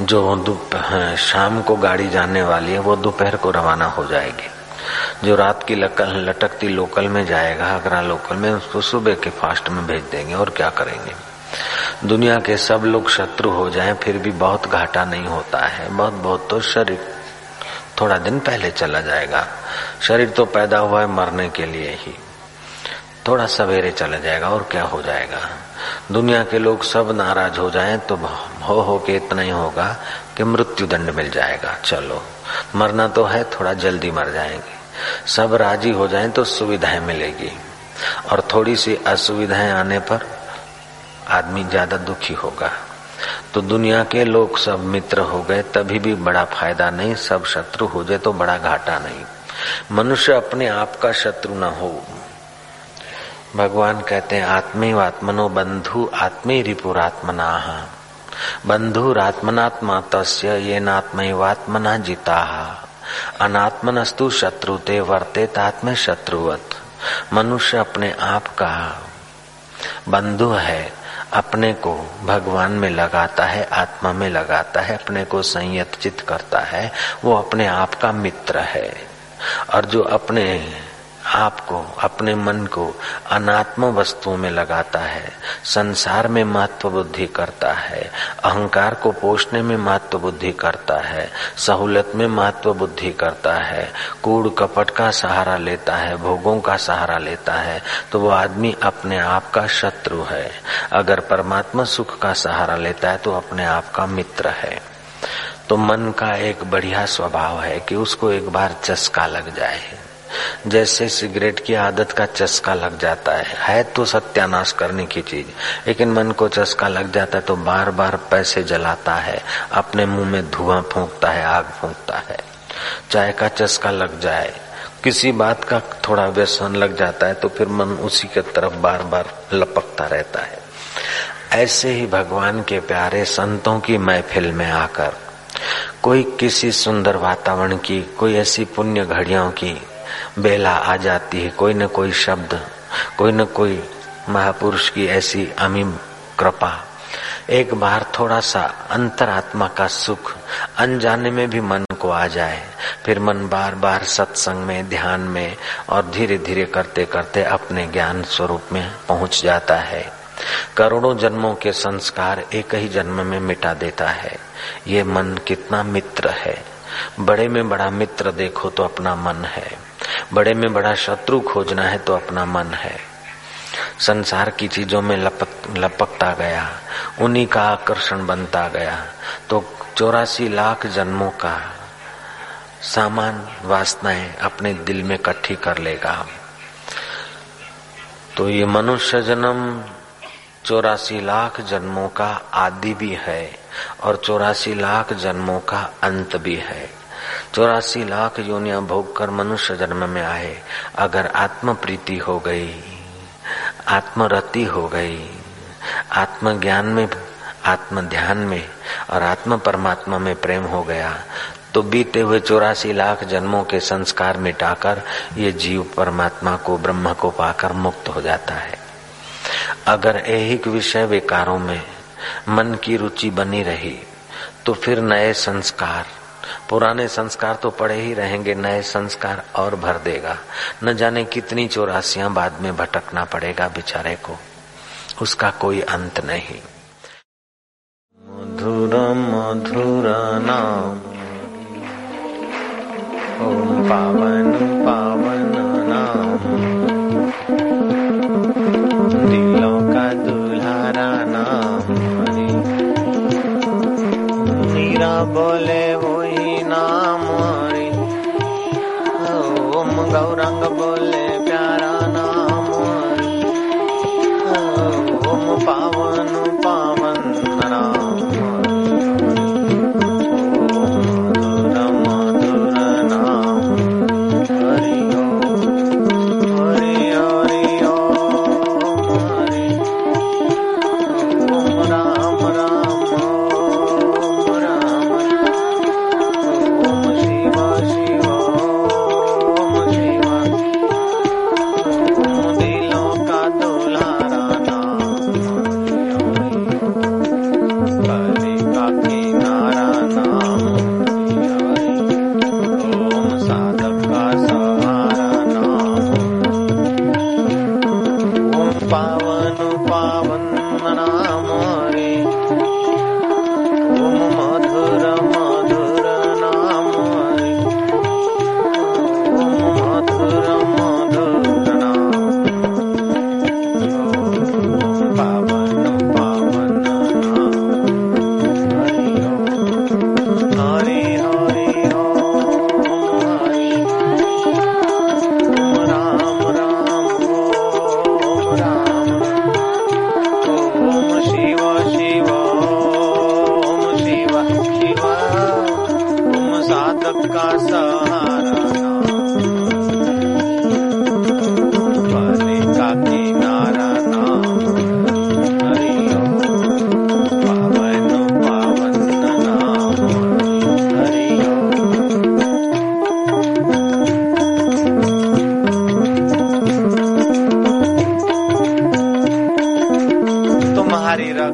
जो शाम को गाड़ी जाने वाली है वो दोपहर को रवाना हो जाएगी। जो रात की लटकती लोकल में जाएगा, आगरा लोकल में, उसको सुबह के फास्ट में भेज देंगे। और क्या करेंगे? दुनिया के सब लोग शत्रु हो जाएं फिर भी बहुत घाटा नहीं होता है। बहुत तो शरीर थोड़ा दिन पहले चला जाएगा। शरीर तो पैदा हुआ है मरने के लिए ही, थोड़ा सवेरे चला जाएगा और क्या हो जाएगा। दुनिया के लोग सब नाराज हो जाएं तो हो के इतना ही होगा कि मृत्यु दंड मिल जाएगा। चलो मरना तो है, थोड़ा जल्दी मर जाएंगे। सब राजी हो जाएं तो सुविधाएं मिलेगी, और थोड़ी सी असुविधाएं आने पर आदमी ज्यादा दुखी होगा। तो दुनिया के लोग सब मित्र हो गए तभी भी बड़ा फायदा नहीं, सब शत्रु हो जाए तो बड़ा घाटा नहीं। मनुष्य अपने आप का शत्रु न हो। भगवान कहते हैं आत्मैवात्मनो बंधु आत्मै रिपुरात्मनाः बंधुरात्मनात्मा तस्य येनात्मैवात्मना जिताः अनात्मनस्तु शत्रुते वर्तेत आत्म शत्रुवत्। मनुष्य अपने आप का बंधु है, अपने को भगवान में लगाता है, आत्मा में लगाता है, अपने को संयत करता है, वो अपने आप का मित्र है। और जो अपने आप को, अपने मन को अनात्म वस्तुओं में लगाता है, संसार में महत्व बुद्धि करता है, अहंकार को पोषने में महत्व बुद्धि करता है, सहूलत में महत्व बुद्धि करता है, कूड़ कपट का सहारा लेता है, भोगों का सहारा लेता है, तो वो आदमी अपने आप का शत्रु है। अगर परमात्मा सुख का सहारा लेता है तो अपने आप का मित्र है। तो मन का एक बढ़िया स्वभाव है कि उसको एक बार चस्का लग जाए। जैसे सिगरेट की आदत का चस्का लग जाता है तो सत्यानाश करने की चीज, लेकिन मन को चस्का लग जाता है तो बार बार पैसे जलाता है, अपने मुंह में धुआं फूंकता है, आग फूंकता है। चाय का चस्का लग जाए, किसी बात का थोड़ा व्यसन लग जाता है तो फिर मन उसी की तरफ बार बार लपकता रहता है। ऐसे ही भगवान के प्यारे संतों की महफिल में आकर कोई किसी सुंदर वातावरण की, कोई ऐसी पुण्य घड़ियों की बेला आ जाती है, कोई न कोई शब्द, कोई न कोई महापुरुष की ऐसी अमीम कृपा, एक बार थोड़ा सा अंतरात्मा का सुख अनजाने में भी मन को आ जाए, फिर मन बार बार सत्संग में, ध्यान में और धीरे धीरे करते करते अपने ज्ञान स्वरूप में पहुंच जाता है। करोड़ों जन्मों के संस्कार एक ही जन्म में मिटा देता है। ये मन कितना मित्र है। बड़े में बड़ा मित्र देखो तो अपना मन है, बड़े में बड़ा शत्रु खोजना है तो अपना मन है। संसार की चीजों में लपकता गया, उन्हीं का आकर्षण बनता गया तो 84 लाख जन्मों का सामान, वासनाएं अपने दिल में इकट्ठी कर लेगा। तो ये मनुष्य जन्म 84 लाख जन्मों का आदि भी है और 84 लाख जन्मों का अंत भी है। 84 लाख योनियां भोग कर मनुष्य जन्म में आए। अगर आत्म प्रीति हो गई, आत्मरति हो गई, आत्मज्ञान में, आत्म ध्यान में और आत्म परमात्मा में प्रेम हो गया तो बीते हुए 84 लाख जन्मों के संस्कार मिटाकर ये जीव परमात्मा को, ब्रह्म को पाकर मुक्त हो जाता है। अगर ऐहिक विषय विकारों में मन की रुचि बनी रही तो फिर नए संस्कार, पुराने संस्कार तो पड़े ही रहेंगे, नए संस्कार और भर देगा। न जाने कितनी 84 बाद में भटकना पड़ेगा बेचारे को, उसका कोई अंत नहीं। मधुर मधुर नाम ओम पावन पावन नाम, दिलों का दुल्हारा नाम हरि। मीरा बोले वही नाम हरि, ओम गौरंग बोले प्यारा नाम हरि, ओम पावन पावन नाम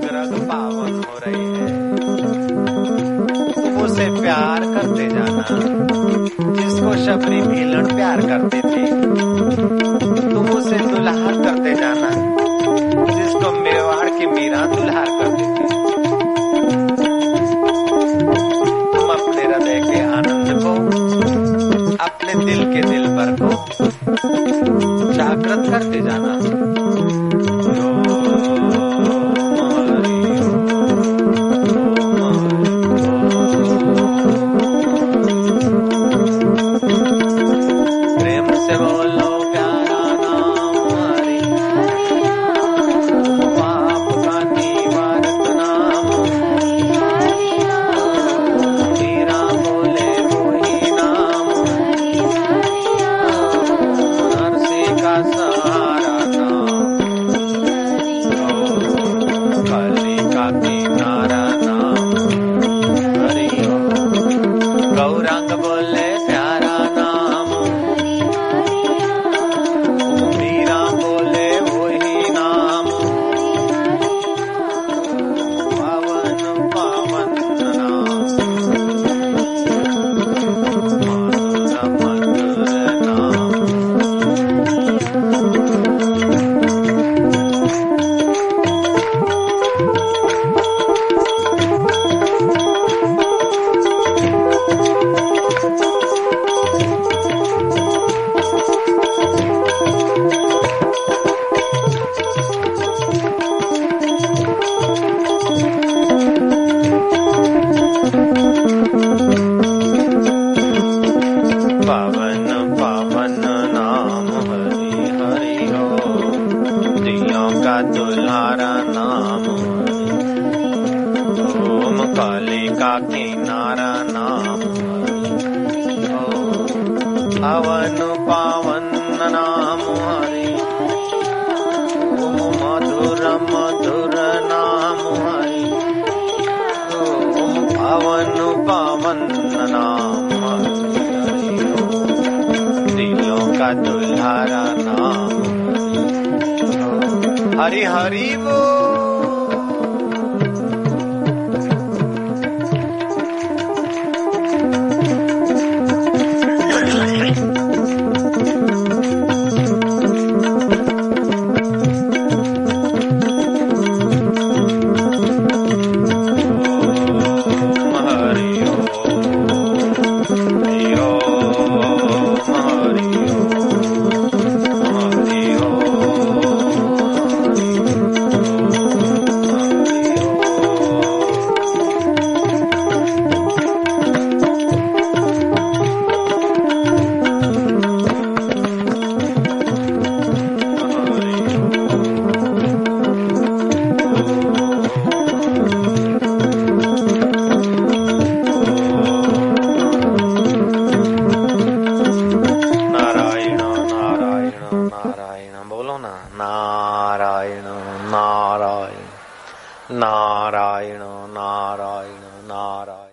रग पावन हो रही है। तुम उसे प्यार करते जाना जिसको शबरी भीलन प्यार करते थे। तुम उसे दुल्हार करते जाना जिसको मेवाड़ की मीरा दुल्हार करते थे। तुम अपने हृदय के आनंद को, अपने दिल के दिलबर को जागृत करते जाना। प्रेम से बोलो प्यारा नाम हरि, पाप का निवारक नाम मीरा बोले वही नाम, नरसी का सहारा नाम, कली का किनारा नाम हरि हो। गौरांग बोले प्यारा नाम, मीरा बोले वही नाम, पावन पावन नाम, मधुर मधुर नाम। पावन पावन नाम हरि हरि हो, दियों का दुल्हारा नाम हरि। ओम काली का किनारा नाम हरि हो, पावन पावन नाम हरि। ओम मधुर मधुर नाम हरि, ओम पावन पावन नाम हरि हो, दिलों का दुल्हारा नाम हरि हरि वो। नारायण नारायण नारायण नारायण नारायण।